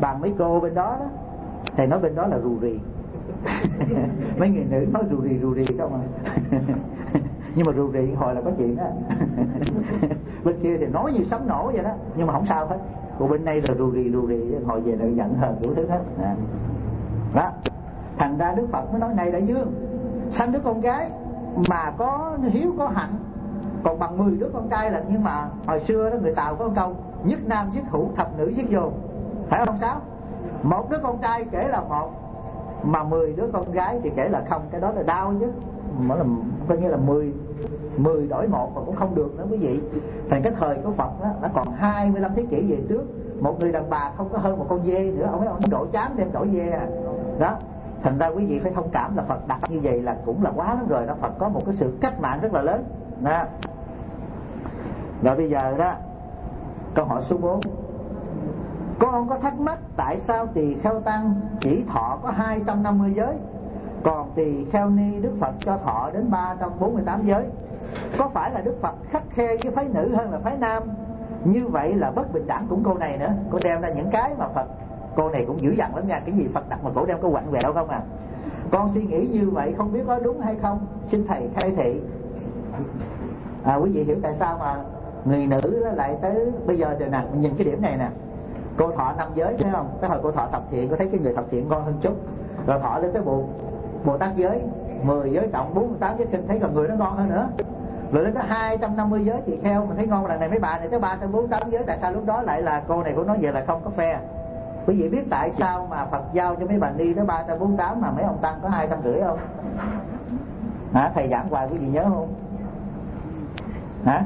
bằng mấy cô bên đó đó, thầy nói bên đó là rù rì. Mấy người nữ nói rù rì rù rì không à. Nhưng mà rù rì hồi là có chuyện á. Bên kia thì nói như sấm nổ vậy đó, nhưng mà không sao hết. Còn bên đây là rù rì rù rì, hồi về lại giận hờn đủ thứ hết. Đó, thành ra Đức Phật mới nói này đại dương, sanh đứa con gái mà có hiếu có hạnh còn bằng mười đứa con trai là. Nhưng mà hồi xưa đó người Tàu có một câu nhất nam giết hữu, thập nữ giết vô, phải không sao? Một đứa con trai kể là một, mà mười đứa con gái thì kể là không. Cái đó là đau chứ, mà là coi như là mười mười đổi một mà cũng không được nữa quý vị. Thành cái thời của Phật đó, đã còn hai mươi lăm thế kỷ về trước, một người đàn bà không có hơn một con dê nữa, ông ấy đổi chám đem đổi dê à. Đó, thành ra quý vị phải thông cảm là Phật đặt như vậy là cũng là quá lắm rồi đó. Phật có một cái sự cách mạng rất là lớn đó. Rồi bây giờ đó, câu hỏi số bốn, con có thắc mắc tại sao tỳ kheo tăng chỉ thọ có hai trăm năm mươi giới, còn tỳ kheo ni Đức Phật cho thọ đến ba trăm bốn mươi tám giới? Có phải là Đức Phật khắt khe với phái nữ hơn là phái nam? Như vậy là bất bình đẳng. Cũng câu này nữa, cô đem ra những cái mà Phật, cô này cũng dữ dằn lắm nha. Cái gì Phật đặt mà cổ đem có quạnh quẹo không à. Con suy nghĩ như vậy không biết có đúng hay không, xin thầy khai thị. À, quý vị hiểu tại sao mà người nữ lại tới bây giờ thì nè, nhìn cái điểm này nè, cô thọ năm giới thấy không? Tới hồi cô thọ thập thiện, cô thấy cái người thập thiện ngon hơn chút, rồi thọ lên tới bộ Bồ Tát giới, mười giới cộng bốn mươi tám giới kinh, thấy còn người nó ngon hơn nữa. Rồi đến tới hai trăm năm mươi giới tỳ kheo mình thấy ngon, lần này mấy bà này tới ba trăm bốn mươi tám giới. Tại sao lúc đó lại là cô này cũng nói vậy là không có phe? Quý vị biết tại sao mà Phật giao cho mấy bà ni tới ba trăm bốn mươi tám mà mấy ông tăng có hai trăm rưỡi không? Hả? Thầy giảng hoài quý vị nhớ không? Hả?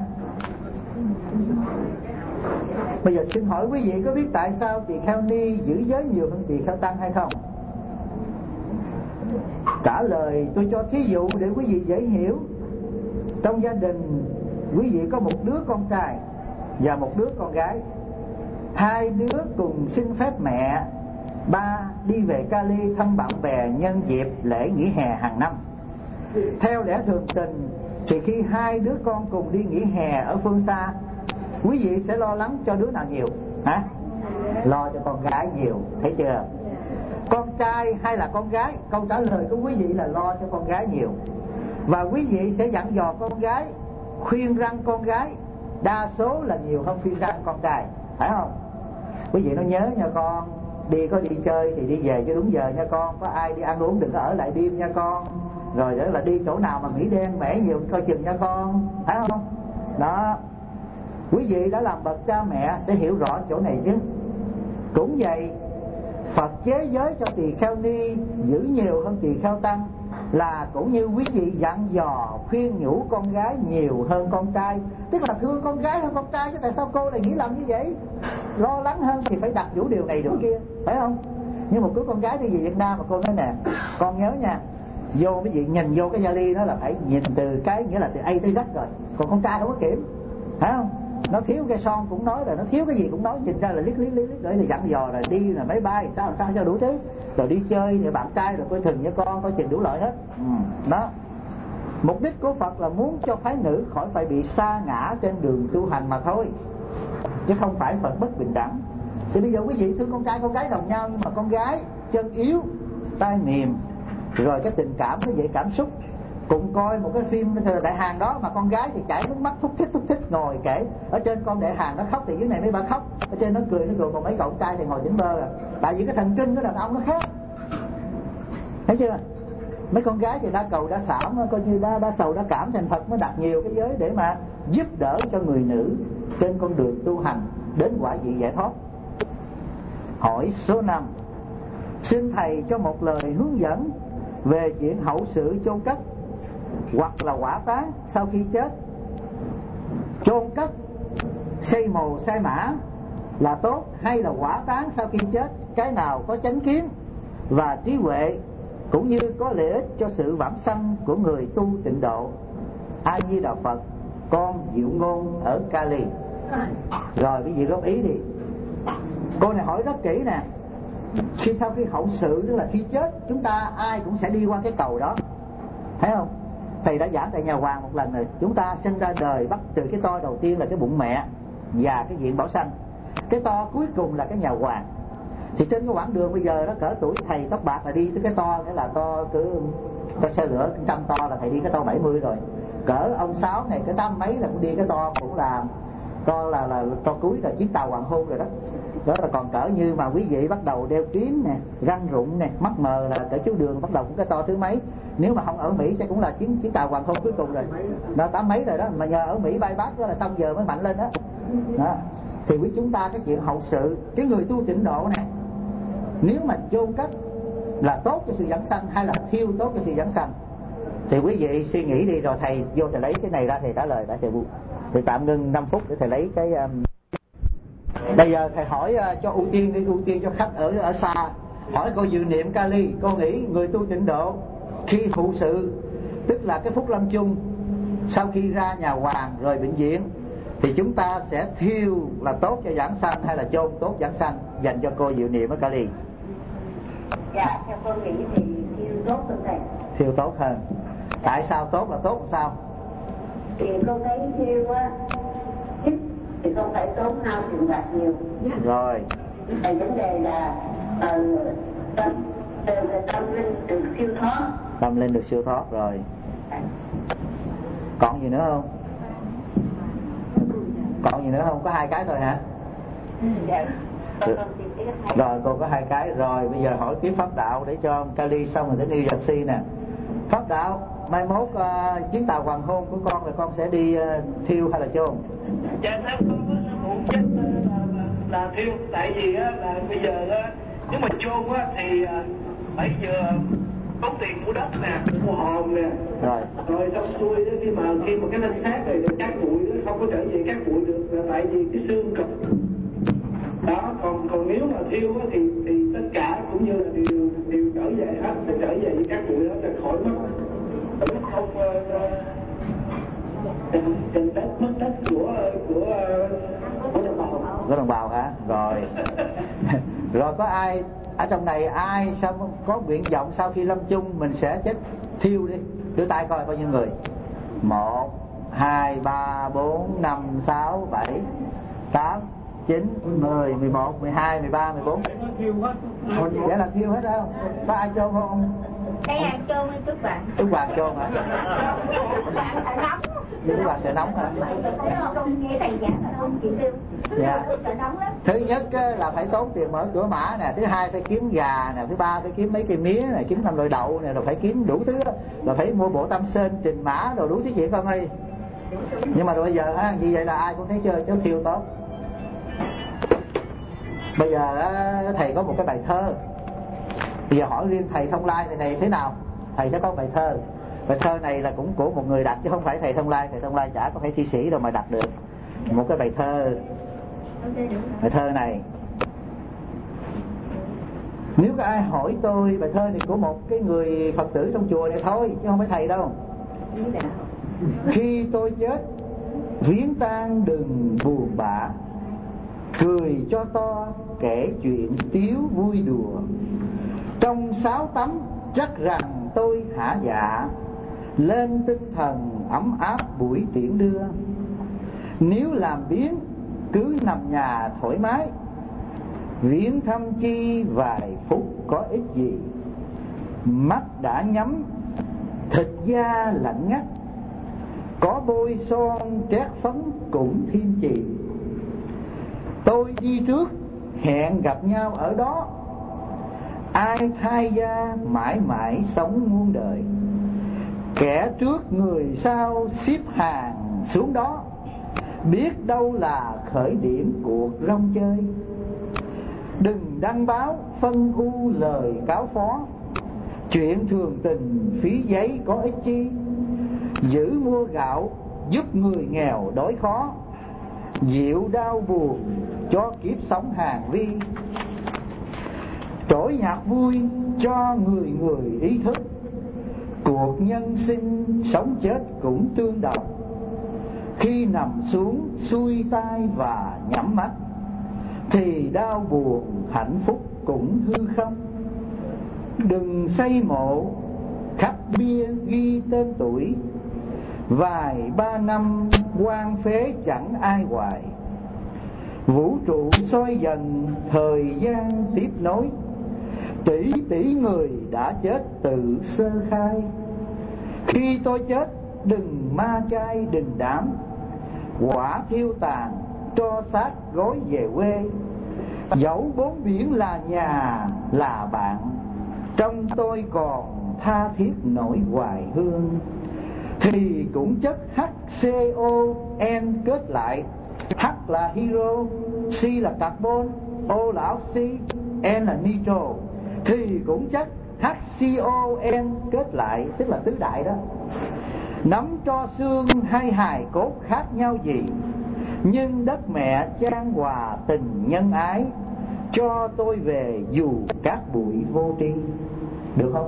Bây giờ xin hỏi quý vị có biết tại sao tỳ kheo ni giữ giới nhiều hơn tỳ kheo tăng hay không? Trả lời tôi cho thí dụ để quý vị dễ hiểu. Trong gia đình quý vị có một đứa con trai và một đứa con gái, hai đứa cùng xin phép mẹ ba đi về Cali thăm bạn bè nhân dịp lễ nghỉ hè hàng năm. Theo lẽ thường tình thì khi hai đứa con cùng đi nghỉ hè ở phương xa, quý vị sẽ lo lắng cho đứa nào nhiều? Hả? Lo cho con gái nhiều, thấy chưa? Con trai hay là con gái? Câu trả lời của quý vị là lo cho con gái nhiều. Và quý vị sẽ dặn dò con gái, khuyên răn con gái, đa số là nhiều hơn khuyên răn con trai, phải không? Quý vị nói nhớ nha con, đi có đi chơi thì đi về cho đúng giờ nha con, có ai đi ăn uống đừng có ở lại đêm nha con, rồi đó là đi chỗ nào mà nghỉ đen mẻ nhiều coi chừng nha con, phải không? Đó, quý vị đã làm bậc cha mẹ sẽ hiểu rõ chỗ này chứ. Cũng vậy, Phật chế giới cho tỳ kheo ni giữ nhiều hơn tỳ kheo tăng là cũng như quý vị dặn dò khuyên nhủ con gái nhiều hơn con trai, tức là thương con gái hơn con trai chứ. Tại sao cô lại nghĩ làm như vậy? Lo lắng hơn thì phải đặt vũ điều này điều kia, phải không? Nhưng một đứa con gái đi về Việt Nam mà cô nói nè, con nhớ nha, vô cái gì nhìn vô cái vali đó là phải nhìn từ cái nghĩa là từ A tới Z rồi, còn con trai không có kiểm, phải không? Nó thiếu cái son cũng nói rồi, nó thiếu cái gì cũng nói, nhìn ra là liếc liếc liếc liếc rồi dặn dò, rồi đi là máy bay sao sao sao đủ thứ, rồi đi chơi rồi bạn trai rồi coi chừng với con, coi chừng đủ loại hết. Ừ. Đó, mục đích của Phật là muốn cho phái nữ khỏi phải bị sa ngã trên đường tu hành mà thôi, chứ không phải Phật bất bình đẳng. Thì bây giờ quý vị thương con trai con gái đồng nhau, nhưng mà con gái chân yếu tai mềm, rồi cái tình cảm nó dễ cảm xúc, cùng coi một cái phim đại hàng đó mà con gái thì chảy nước mắt thúc thích thúc thích ngồi kể ở trên, con đại hàng nó khóc thì dưới này mấy bà khóc, ở trên nó cười nó cười, còn mấy cậu trai thì ngồi chỉnh bơ à. Tại vì cái thần kinh của đàn ông nó khác, thấy chưa? Mấy con gái thì đã cầu đã xảo, coi như đã, đã sầu đã cảm, thành Phật mới đặt nhiều cái giới để mà giúp đỡ cho người nữ trên con đường tu hành đến quả vị giải thoát. Hỏi số năm, xin thầy cho một lời hướng dẫn về chuyện hậu sự chôn cất hoặc là hỏa táng sau khi chết. Chôn cất xây mồ xây mã là tốt, hay là hỏa táng sau khi chết, cái nào có chánh kiến và trí huệ cũng như có lợi ích cho sự vãng sanh của người tu tịnh độ? A Di Đà Phật, con Diệu Ngôn ở Cali. Rồi quý vị góp ý đi. Cô này hỏi rất kỹ nè. Khi sau khi hậu sự, tức là khi chết, chúng ta ai cũng sẽ đi qua cái cầu đó, thấy không? Thầy đã giảng tại nhà Hoàng một lần rồi. Chúng ta sinh ra đời bắt từ cái to đầu tiên là cái bụng mẹ và cái diện bảo sanh, cái to cuối cùng là cái nhà Hoàng. Thì trên cái quãng đường bây giờ nó cỡ tuổi thầy tóc bạc là đi tới cái to, nghĩa là to cứ có xe lửa trăm to là thầy đi cái to bảy mươi rồi. Cỡ ông Sáu này cái tám mấy là cũng đi cái to, cũng là to là là to cuối là chiếc tàu hoàng hôn rồi đó. Đó là còn cỡ như mà quý vị bắt đầu đeo kính nè, răng rụng nè, mắt mờ là cỡ chú Đường bắt đầu cũng cái to thứ mấy. Nếu mà không ở Mỹ chắc cũng là chiếc chiếc tàu hoàng hôn cuối cùng rồi. Đó tám mấy rồi đó, mà nhờ ở Mỹ bay bát đó là xong giờ mới mạnh lên đó. Đó. Thì quý chúng ta cái chuyện hậu sự, cái người tu tịnh độ này, nếu mà chôn cất là tốt cho sự giảng sanh hay là thiêu tốt cho sự giảng sanh, thì quý vị suy nghĩ đi, rồi thầy vô thầy lấy cái này ra thầy trả lời đã. Thầy bu thì tạm ngưng năm phút để thầy lấy cái um... bây giờ thầy hỏi uh, cho ưu tiên đi, ưu tiên cho khách ở ở xa. Hỏi cô dự niệm Kali, cô nghĩ người tu tịnh độ khi phụ sự, tức là cái phút lâm chung sau khi ra nhà hoàng rồi bệnh viện, thì chúng ta sẽ thiêu là tốt cho giảng sanh hay là chôn tốt giảng sanh? Dành cho cô dự niệm ở Kali. Dạ, theo con nghĩ thì thiêu tốt hơn thầy. Thiêu tốt hơn. Tại sao tốt là tốt sao? Thì con thấy thiêu á, thì không phải tốn hao tiền bạc nhiều. Rồi. Thầy vấn đề là uh, tâm, uh, tâm linh được siêu thoát. Tâm linh được siêu thoát rồi. À. Còn gì nữa không? Còn gì nữa không? Có hai cái thôi hả? Dạ. Rồi cô có hai cái rồi. Bây giờ hỏi tiếp pháp đạo để cho Kali xong rồi đến New Jersey nè. Pháp đạo, mai mốt uh, chuyến tàu hoàng hôn của con là con sẽ đi uh, thiêu hay là chôn? Dạ theo con á, sư phụ chắc là, là, là thiêu. Tại vì á, là bây giờ á, nếu mà chôn á thì bây giờ tốn tiền mua đất nè, mua hòm nè, rồi rồi xong xuôi đó, khi mà khi mà cái linh xác này được cắt bụi đó, không có trở về cắt bụi được là tại vì cái xương cực đó. Còn còn nếu mà thiêu á, thì thì tất cả cũng như là đều đều trở về hết, đều trở về với các bụi hết, là khỏi mất không tình tình đất mất đất của của của đồng bào. Của đồng bào hả? Rồi. Rồi có ai ở trong này ai sao có nguyện vọng sau khi lâm chung mình sẽ chết thiêu đi, đưa tay coi bao nhiêu người. Một, hai, ba, bốn, năm, sáu, bảy, tám, chín, mười, mười một, mười hai, mười ba, mười bốn. Vậy là thiêu hết đâu? Có ai chôn không? Cái ăn chôn hay chút bạn? Chút bạn chôn hả? Bạn phải nóng. Chút bạn sẽ nóng hả? Không nghe thầy giảng là không chịu tiêu. Dạ. Thứ nhất là phải tốn tiền mở cửa mã nè, thứ hai phải kiếm gà nè, thứ ba phải kiếm mấy cây mía nè, kiếm năm loại đậu nè, rồi phải kiếm đủ thứ đó. Rồi phải mua bộ tâm sên, trình mã, rồi đủ thứ chuyện con ơi. Nhưng mà rồi bây giờ ha, như vậy là ai cũng thấy chơi chứ thiêu tốt. Bây giờ thầy có một cái bài thơ. Bây giờ hỏi riêng thầy Thông Lai này, này thế nào? Thầy sẽ có bài thơ. Bài thơ này là cũng của một người đặt chứ không phải thầy Thông Lai. Thầy Thông Lai chả có phải thi sĩ đâu mà đặt được. Một cái bài thơ. Bài thơ này, nếu có ai hỏi tôi, bài thơ này của một cái người Phật tử trong chùa này thôi, chứ không phải thầy đâu. Khi tôi chết, viếng tang đừng buồn bã, cười cho to, kể chuyện tiếu vui đùa. Trong sáu tấm chắc rằng tôi hả dạ, lên tinh thần ấm áp buổi tiễn đưa. Nếu làm biếng cứ nằm nhà thoải mái, viếng thăm chi vài phút có ích gì. Mắt đã nhắm, thịt da lạnh ngắt, có bôi son trét phấn cũng thêm chì. Tôi đi trước hẹn gặp nhau ở đó, ai thay gia mãi mãi sống muôn đời. Kẻ trước người sau xếp hàng xuống đó, biết đâu là khởi điểm cuộc rong chơi. Đừng đăng báo phân u lời cáo phó, chuyện thường tình phí giấy có ích chi. Giữ mua gạo giúp người nghèo đói khó, dịu đau buồn cho kiếp sống hàng vi. Trỗi nhạc vui cho người người ý thức, cuộc nhân sinh sống chết cũng tương đồng. Khi nằm xuống xuôi tay và nhắm mắt, thì đau buồn hạnh phúc cũng hư không. Đừng xây mộ khắc bia ghi tên tuổi, vài ba năm quan phế chẳng ai hoài. Vũ trụ soi dần, thời gian tiếp nối, tỷ tỷ người đã chết từ sơ khai. Khi tôi chết đừng ma chay đình đám, quả thiêu tàn tro xác gói về quê. Dẫu bốn biển là nhà là bạn, trong tôi còn tha thiết nỗi hoài hương. Thì cũng chất hát xê o N kết lại, H là hydro, C là carbon, O là oxy, N là nitro. Thì cũng chất hát xê o N kết lại, tức là tứ đại đó. Nắm tro xương hay hài cốt khác nhau gì, nhưng đất mẹ chan hòa tình nhân ái. Cho tôi về dù các bụi vô tri. Được không?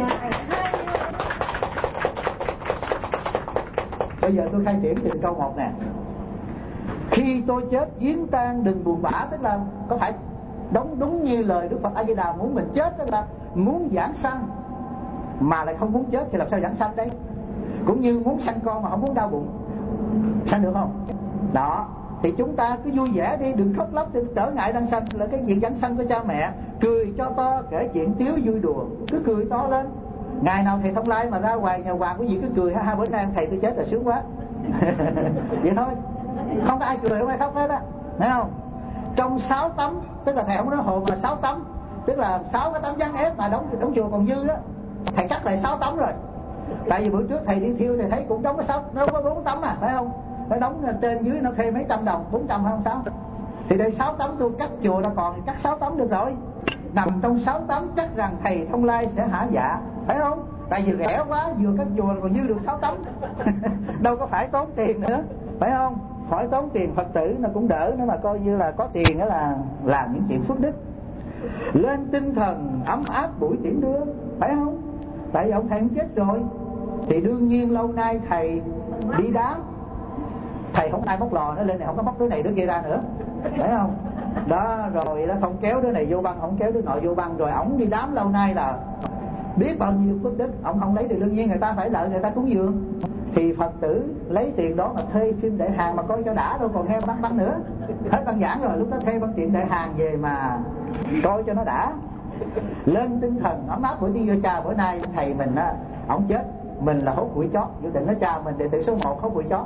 Bây giờ tôi khai triển từ câu một nè. Khi tôi chết giếng tan đừng buồn bã, tức là có phải đúng đúng như lời Đức Phật A Di Đà muốn mình chết, tức là muốn giảng sanh mà lại không muốn chết thì làm sao giảng sanh đây? Cũng như muốn sanh con mà không muốn đau bụng, sanh được không? Đó, thì chúng ta cứ vui vẻ đi, đừng khóc lóc, trở ngại đang sanh là cái việc giảng sanh của cha mẹ. Cười cho to, kể chuyện tiếu vui đùa, cứ cười to lên. Ngày nào thầy Thông Lai mà ra ngoài nhà hoàng quý vị cứ cười, ha ha bữa nay thầy tôi chết là sướng quá. Vậy thôi, không có ai cười, không ai khóc hết á, thấy không? Trong sáu tấm, tức là thầy không nói hồn mà sáu tấm, tức là sáu cái tấm ván ép mà đóng đóng chùa còn dư đó, thầy cắt lại sáu tấm rồi. Tại vì bữa trước thầy đi thiêu thầy thấy cũng đóng có sáu, nó có bốn tấm à, phải không? Nó đóng trên dưới nó thêm mấy trăm đồng, bốn trăm hay không sáu. Thì đây sáu tấm tôi cắt chùa nó còn, thì cắt sáu tấm được rồi. Nằm trong sáu tấm chắc rằng thầy Thông Lai sẽ hả dạ, phải không? Tại vì rẻ quá, vừa cắt chùa còn dư được sáu tấm. Đâu có phải tốn tiền nữa, phải không? Khỏi tốn tiền Phật tử nó cũng đỡ nữa, mà coi như là có tiền đó là làm những chuyện phước đức. Lên tinh thần ấm áp buổi tiễn đưa, phải không? Tại vì ông thầy cũng chết rồi, thì đương nhiên lâu nay thầy đi đám, thầy không ai bóc lò nữa, lên này không có bóc đứa này đứa kia ra nữa, phải không? Đó, rồi nó không kéo đứa này vô băng, không kéo đứa nọ vô băng, rồi ổng đi đám lâu nay là biết bao nhiêu phước đức, ổng không lấy được, đương nhiên người ta phải lợi người ta cúng dường. Thì Phật tử lấy tiền đó mà thuê phim Đại Hàng mà coi cho đã, đâu còn nghe băng băng nữa. Hết băng giảng rồi, lúc đó thuê băng chuyện Đại Hàng về mà coi cho nó đã. Lên tinh thần ấm áp buổi đi vô cha. Bữa nay thầy mình á, ổng chết, mình là hốt bụi chót, dự định nó cha mình đệ tử số một hốt bụi chót.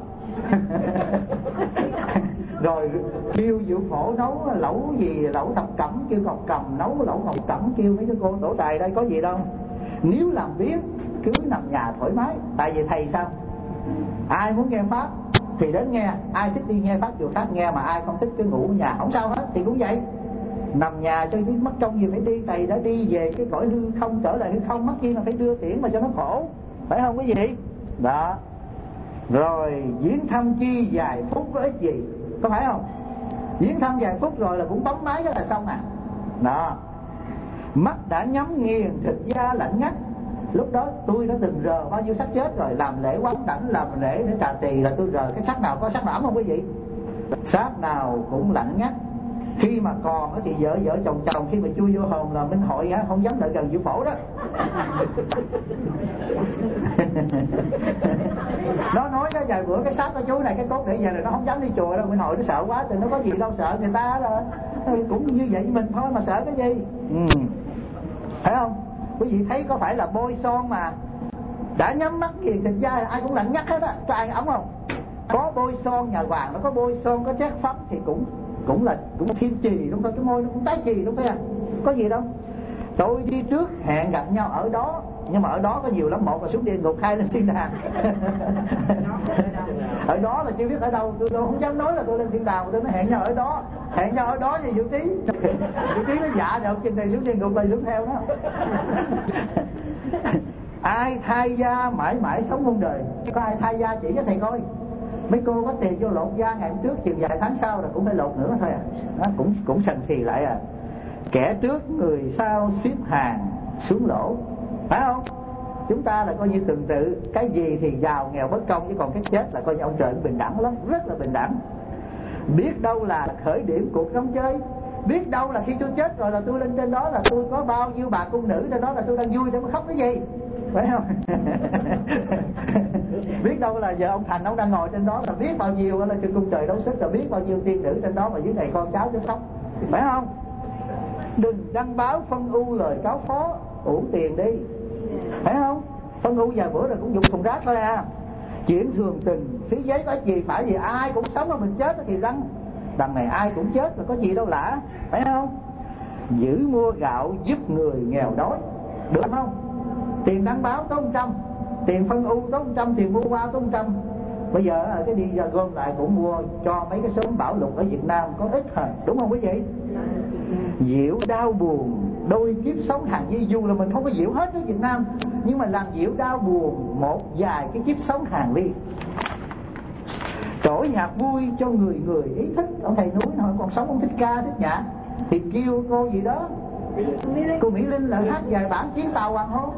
Rồi kêu Diệu Phổ nấu lẩu gì, lẩu thập cẩm, kêu Ngọc Cầm nấu lẩu Ngọc Cẩm, kêu mấy cái cô tổ tài đây có gì đâu. Nếu làm biết cứ nằm nhà thoải mái. Tại vì thầy sao, ai muốn nghe pháp thì đến nghe, ai thích đi nghe pháp chùa khác nghe, mà ai không thích cứ ngủ ở nhà không sao hết. Thì cũng vậy, nằm nhà cho cái mất công gì phải đi. Thầy đã đi về cái cõi hư không, trở lại hư không, mắc chi mà phải đưa tiễn mà cho nó khổ, phải không cái gì đó. Rồi viếng thăm chi vài phút có ích gì, có phải không? Viếng thăm vài phút rồi là cũng bấm máy cái là xong à. Đó, mắt đã nhắm nghiền, thịt da lạnh ngắt. Lúc đó tôi đã từng rờ bao nhiêu xác chết rồi, làm lễ quán đảnh, làm lễ để trà tỳ là tôi rờ cái xác nào có xác nào ấm không quý vị? Xác nào cũng lạnh ngắt. Khi mà còn thì vợ vợ chồng chồng, khi mà chui vô hồn là Minh Hội á, không dám lại gần Diệu Phổ đó. Nó nói cái vài bữa cái xác của chú này, cái cốt để về rồi nó không dám đi chùa đâu. Minh Hội nó sợ quá, thì nó có gì đâu sợ, người ta là cũng như vậy với mình thôi mà sợ cái gì. Ừ, phải không? Quý vị thấy có phải là bôi son mà đã nhắm mắt kiềng thịt da ai cũng lạnh nhắc hết á, có ai ống không? Có bôi son, nhà hoàng nó có bôi son, có trét phấn thì cũng cũng là cũng thiên trì đúng không? Cái môi nó cũng tái trì đúng không? Có gì đâu. Tôi đi trước hẹn gặp nhau ở đó, nhưng mà ở đó có nhiều lắm, một là xuống địa ngục, hai lên thiên đàng. Ở đó là chưa biết ở đâu, tôi, tôi không dám nói là tôi lên thiên đàng, mà tôi nói hẹn nhau ở đó, hẹn nhau ở đó với Vũ Trí. Vũ Trí nó dạ được chừng này xuống địa ngục là xuống theo đó. Ai thay da mãi mãi sống muôn đời. Có ai thay da chỉ cho thầy coi. Mấy cô có tiền vô lột da ngày hôm trước, chừng vài tháng sau là cũng phải lột nữa thôi à. Nó cũng cũng sần xì lại à. Kẻ trước người sau xếp hàng xuống lỗ, phải không? Chúng ta là coi như tuần tự, cái gì thì giàu nghèo bất công, chứ còn cái chết là coi như ông trời bình đẳng lắm, rất là bình đẳng. Biết đâu là khởi điểm cuộc cắm chơi, biết đâu là khi tôi chết rồi là tôi lên trên đó là tôi có bao nhiêu bà cung nữ trên đó là tôi đang vui để mà khóc cái gì, phải không? Biết đâu là giờ ông Thành ông đang ngồi trên đó là biết bao nhiêu là trên cung trời đấu sức, là biết bao nhiêu tiên nữ trên đó mà dưới này con cháu chết sống, phải không? Đừng đăng báo phân ưu lời cáo phó, uổng tiền đi, phải không? Phân ưu vài bữa rồi cũng dùng thùng rác thôi à. Chuyện thường tình phí giấy có gì, phải gì ai cũng sống mà mình chết thì đăng. Đằng này ai cũng chết mà có gì đâu lạ, phải không? Giữ mua gạo giúp người nghèo đói, được không? Tiền đăng báo tốn một trăm, tiền phân ưu tốn một trăm, tiền mua qua tốn một trăm. Bây giờ cái đi ra gom lại cũng mua cho mấy cái xóm bão lụt ở Việt Nam có ít thôi, đúng không quý vị? Dịu đau buồn đôi kiếp sống hàng di dù là mình không có dịu hết ở Việt Nam, nhưng mà làm dịu đau buồn một vài cái kiếp sống hàng ly. Trỗi nhạc vui cho người người ý thích. Ông thầy núi hồi còn sống ông thích ca thích nhạc thì kêu cô gì đó, cô Mỹ Linh là hát vài bản Chiến Tàu Hoàng Hôn.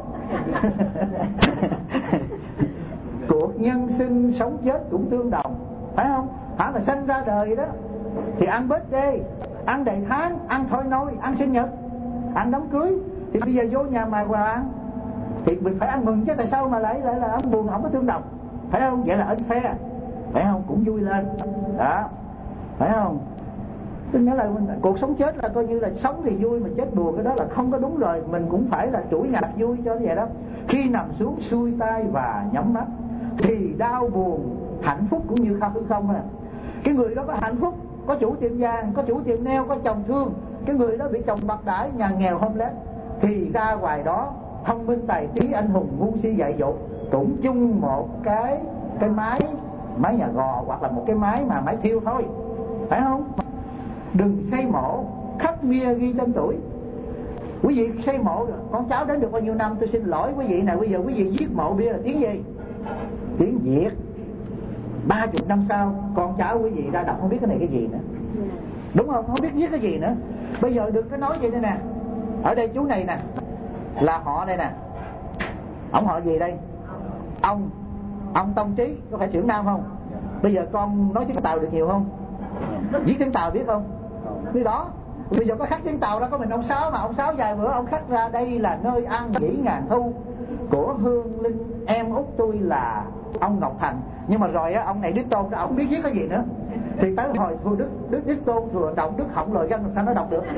Cuộc nhân sinh sống chết cũng tương đồng, phải không? Hả là sinh ra đời đó thì ăn birthday, ăn đầy tháng, ăn thôi nôi, ăn sinh nhật, ăn đám cưới. Thì bây giờ vô nhà mà quà ăn thì mình phải ăn mừng chứ, tại sao mà lại lại là ăn buồn không có tương đồng, phải không? Vậy là ân phe, phải không? Cũng vui lên đó, phải không? Tức nghĩa là cuộc sống chết là coi như là sống thì vui mà chết buồn, cái đó là không có đúng rồi. Mình cũng phải là chuỗi nhạc vui cho như vậy đó. Khi nằm xuống xuôi tay và nhắm mắt thì đau buồn hạnh phúc cũng như không không à. Cái người đó có hạnh phúc, có chủ tiệm vàng, có chủ tiệm neo, có chồng thương. Cái người đó bị chồng bạc đãi, nhà nghèo homeless, thì ra ngoài đó thông minh tài trí, anh hùng ngu si dại dột, cũng chung một cái cái máy máy nhà gò hoặc là một cái máy mà máy thiêu thôi, phải không? Đừng xây mộ khắc bia ghi tên tuổi. Quý vị xây mộ con cháu đến được bao nhiêu năm, tôi xin lỗi quý vị này, bây giờ quý vị viết mộ bia là tiếng gì? Tiếng Việt. Ba chục năm sau con cháu quý vị ra đọc không biết cái này cái gì nữa, đúng không? Không biết viết cái gì nữa. Bây giờ đừng có nói vậy nữa nè. Ở đây chú này nè là họ đây nè, ông họ gì đây? Ông ông Tông Trí, có phải trưởng Nam không? Bây giờ con nói tiếng Tàu được nhiều không? Viết tiếng Tàu biết không? Biết đó. Bây giờ có khắc tiếng Tàu đó, có mình ông Sáu, mà ông Sáu vài bữa ông khắc ra đây là nơi an nghỉ ngàn thu của Hương Linh em út tôi là ông Ngọc Thành. Nhưng mà rồi á, ông này Đức Tôn ông không biết viết cái gì nữa, thì tới hồi thua Đức Đức Đức Tôn thừa động Đức Họng lời gân sao nó đọc được.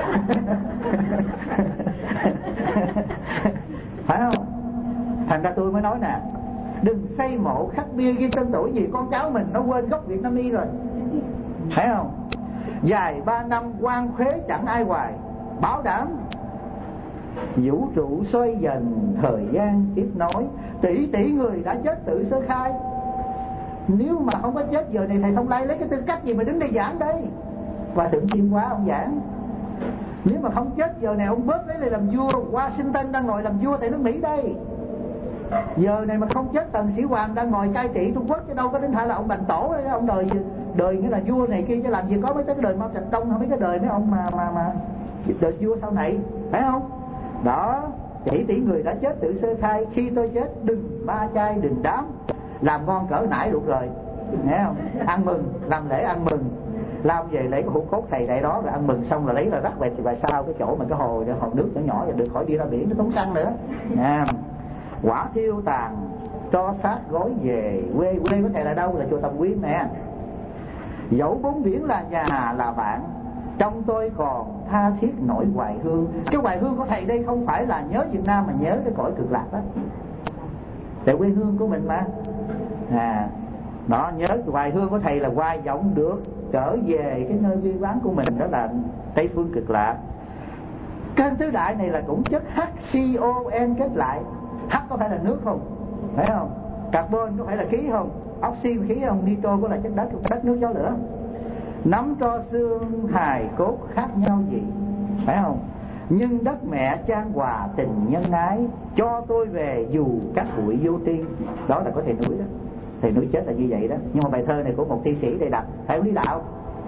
Phải không? Thành ra tôi mới nói nè, đừng xây mộ khắc bia ghi tên tuổi gì, con cháu mình nó quên gốc Việt Nam y rồi, phải không? Dài ba năm quan khuế chẳng ai hoài, bảo đảm vũ trụ xoay dần, thời gian tiếp nối. Tỷ tỷ người đã chết tự sơ khai. Nếu mà không có chết giờ này thầy Thông Lai lấy cái tư cách gì mà đứng đây giảng đây? Và thượng Chiêm Hóa ông giảng. Nếu mà không chết giờ này ông bớt lấy lại làm vua. Washington đang ngồi làm vua tại nước Mỹ đây. Giờ này mà không chết Tần Sĩ Hoàng đang ngồi cai trị Trung Quốc, chứ đâu có đến hay là ông Bành Tổ đấy, ông đời đời nghĩa là vua này kia, chứ làm gì có mấy cái đời Mao Trạch Đông hay mấy cái đời mấy ông mà mà mà đời vua sau này, phải không? Đó, tỷ tỷ người đã chết tự sơ khai. Khi tôi chết đừng ba chai đừng đám, làm ngon cỡ nải được rồi, nghe không? Ăn mừng, làm lễ ăn mừng, làm về lấy cái hũ cốt thầy đại đó rồi ăn mừng xong là lấy là rắc về thì về sau cái chỗ mà cái hồ hồ nước nhỏ nhỏ và được khỏi đi ra biển nó tốn xăng nữa. Nha. Quả thiêu tàn cho xác gối về quê. Quê của thầy là đâu? Là chùa Tầm Quyên nè. Dẫu bốn biển là nhà là bạn, trong tôi còn tha thiết nỗi hoài hương. Cái hoài hương của thầy đây không phải là nhớ Việt Nam mà nhớ cái cõi cực lạc đó, tại quê hương của mình mà. À, đó, nhớ hoài hương của thầy là hoài vọng được trở về cái nơi vi vắng của mình, đó là Tây phương cực lạc. Kênh tứ đại này là cũng chất hát xê o en kết lại. H có phải là nước không? Phải không? Carbon có phải là khí không? Oxy khí không? Nitro có là chất đất, đất nước gió lửa. Nắm cho xương hài cốt khác nhau gì, phải không? Nhưng đất mẹ chan hòa tình nhân ái, cho tôi về dù các bụi vô tri. Đó là có thầy núi đó. Thầy núi chết là như vậy đó. Nhưng mà bài thơ này của một thi sĩ đây đặt theo lý đạo.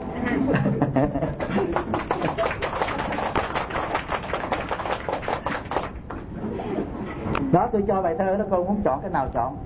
Đó, tôi cho bài thơ đó, cô muốn chọn cái nào chọn.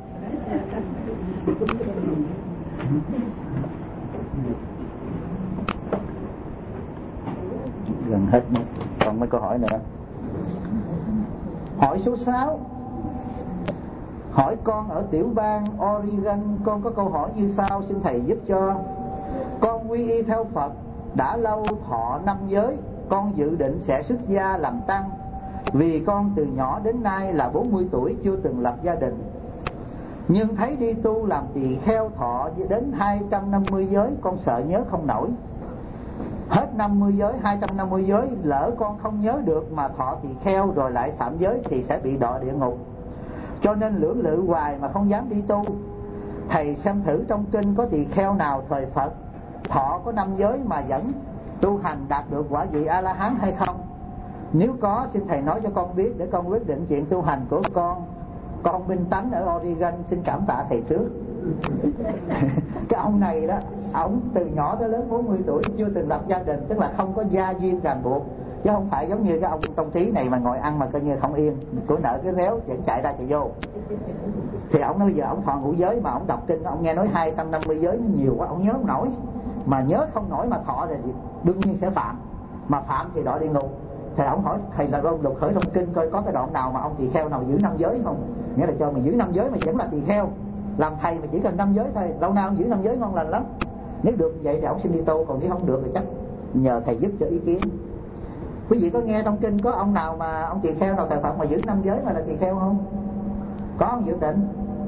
Gần hết, còn mấy câu hỏi nữa. Hỏi số sáu. Hỏi con ở tiểu bang Oregon, con có câu hỏi như sau, xin thầy giúp cho. Con quy y theo Phật đã lâu thọ năm giới, con dự định sẽ xuất gia làm tăng, vì con từ nhỏ đến nay là bốn mươi tuổi chưa từng lập gia đình. Nhưng thấy đi tu làm tỳ kheo thọ đến hai trăm năm mươi giới, con sợ nhớ không nổi. Hết năm mươi giới, hai trăm năm mươi giới, lỡ con không nhớ được mà thọ tỳ kheo rồi lại phạm giới thì sẽ bị đọa địa ngục. Cho nên lưỡng lự hoài mà không dám đi tu. Thầy xem thử trong kinh có tỳ kheo nào thời Phật thọ có năm giới mà vẫn tu hành đạt được quả vị A-la-hán hay không? Nếu có, xin thầy nói cho con biết để con quyết định chuyện tu hành của con. Con Minh Tánh ở Oregon xin cảm tạ thầy trước. Cái ông này đó, ông từ nhỏ tới lớn bốn mươi tuổi chưa từng lập gia đình, tức là không có gia duyên ràng buộc, chứ không phải giống như cái ông Tông Thí này mà ngồi ăn mà coi như không yên, của nợ cái réo vẫn chạy ra chạy vô. Thì ông nói bây giờ ông thọ ngũ giới mà ông đọc kinh, ông nghe nói hai trăm năm mươi giới nó nhiều quá, ông nhớ không nổi. Mà nhớ không nổi mà thọ thì đương nhiên sẽ phạm, mà phạm thì đọa địa ngục. Thì ông hỏi thầy là ông lục khởi trong kinh coi có cái đoạn nào mà ông tỳ kheo nào giữ năm giới không, nghĩa là cho mình giữ năm giới mà vẫn là tỳ kheo, làm thầy mà chỉ cần năm giới thôi, lâu nào ông giữ năm giới ngon lành lắm. Nếu được vậy thì ông xin đi tu, còn nếu không được thì chắc nhờ thầy giúp cho ý kiến. Quý vị có nghe trong kinh có ông nào mà ông tỳ kheo nào thờ Phật mà giữ năm giới mà là tỳ kheo không? Có không Dự Tịnh?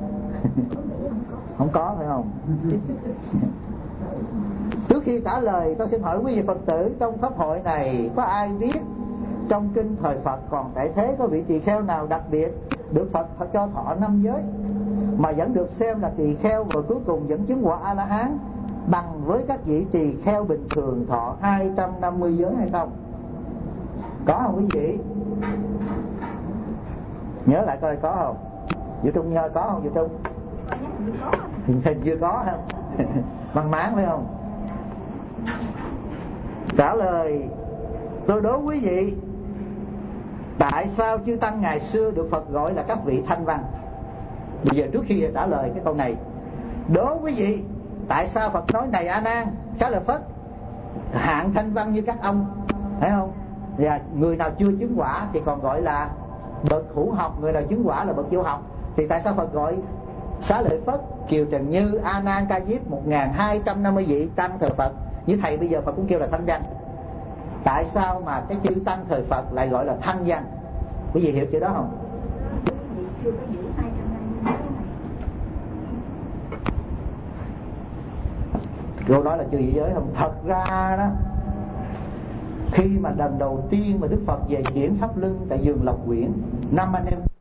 Không có phải không? Trước khi trả lời, tôi xin hỏi quý vị Phật tử trong pháp hội này có ai biết trong kinh thời Phật còn tại thế có vị tỳ kheo nào đặc biệt được Phật cho thọ năm giới mà vẫn được xem là tỳ kheo và cuối cùng vẫn chứng quả A-la-hán bằng với các vị tỳ kheo bình thường thọ hai trăm năm mươi giới hay không? Có không quý vị? Nhớ lại coi có không? Dự Trung nhớ có không Dự Trung? Hình như có không? Bằng máng phải không? Trả lời, tôi đố quý vị, tại sao chư tăng ngày xưa được Phật gọi là các vị thanh văn? Bây giờ trước khi trả lời cái câu này, đố quý vị tại sao Phật nói này A Nan, Xá Lợi Phất, hạng thanh văn như các ông, thấy không? Và người nào chưa chứng quả thì còn gọi là bậc hữu học, người nào chứng quả là bậc vô học. Thì tại sao Phật gọi Xá Lợi Phất, Kiều Trần Như, A Nan, Ca Diếp một nghìn hai trăm năm mươi vị tăng thờ Phật, như thầy bây giờ Phật cũng kêu là thanh văn? Tại sao mà cái chư tăng thời Phật lại gọi là thanh văn? Quý vị hiểu chữ đó không? Câu nói là chưa giữ giới không? Thật ra đó, khi mà lần đầu tiên mà Đức Phật về chuyển Pháp Luân tại vườn Lộc Quyển, năm anh em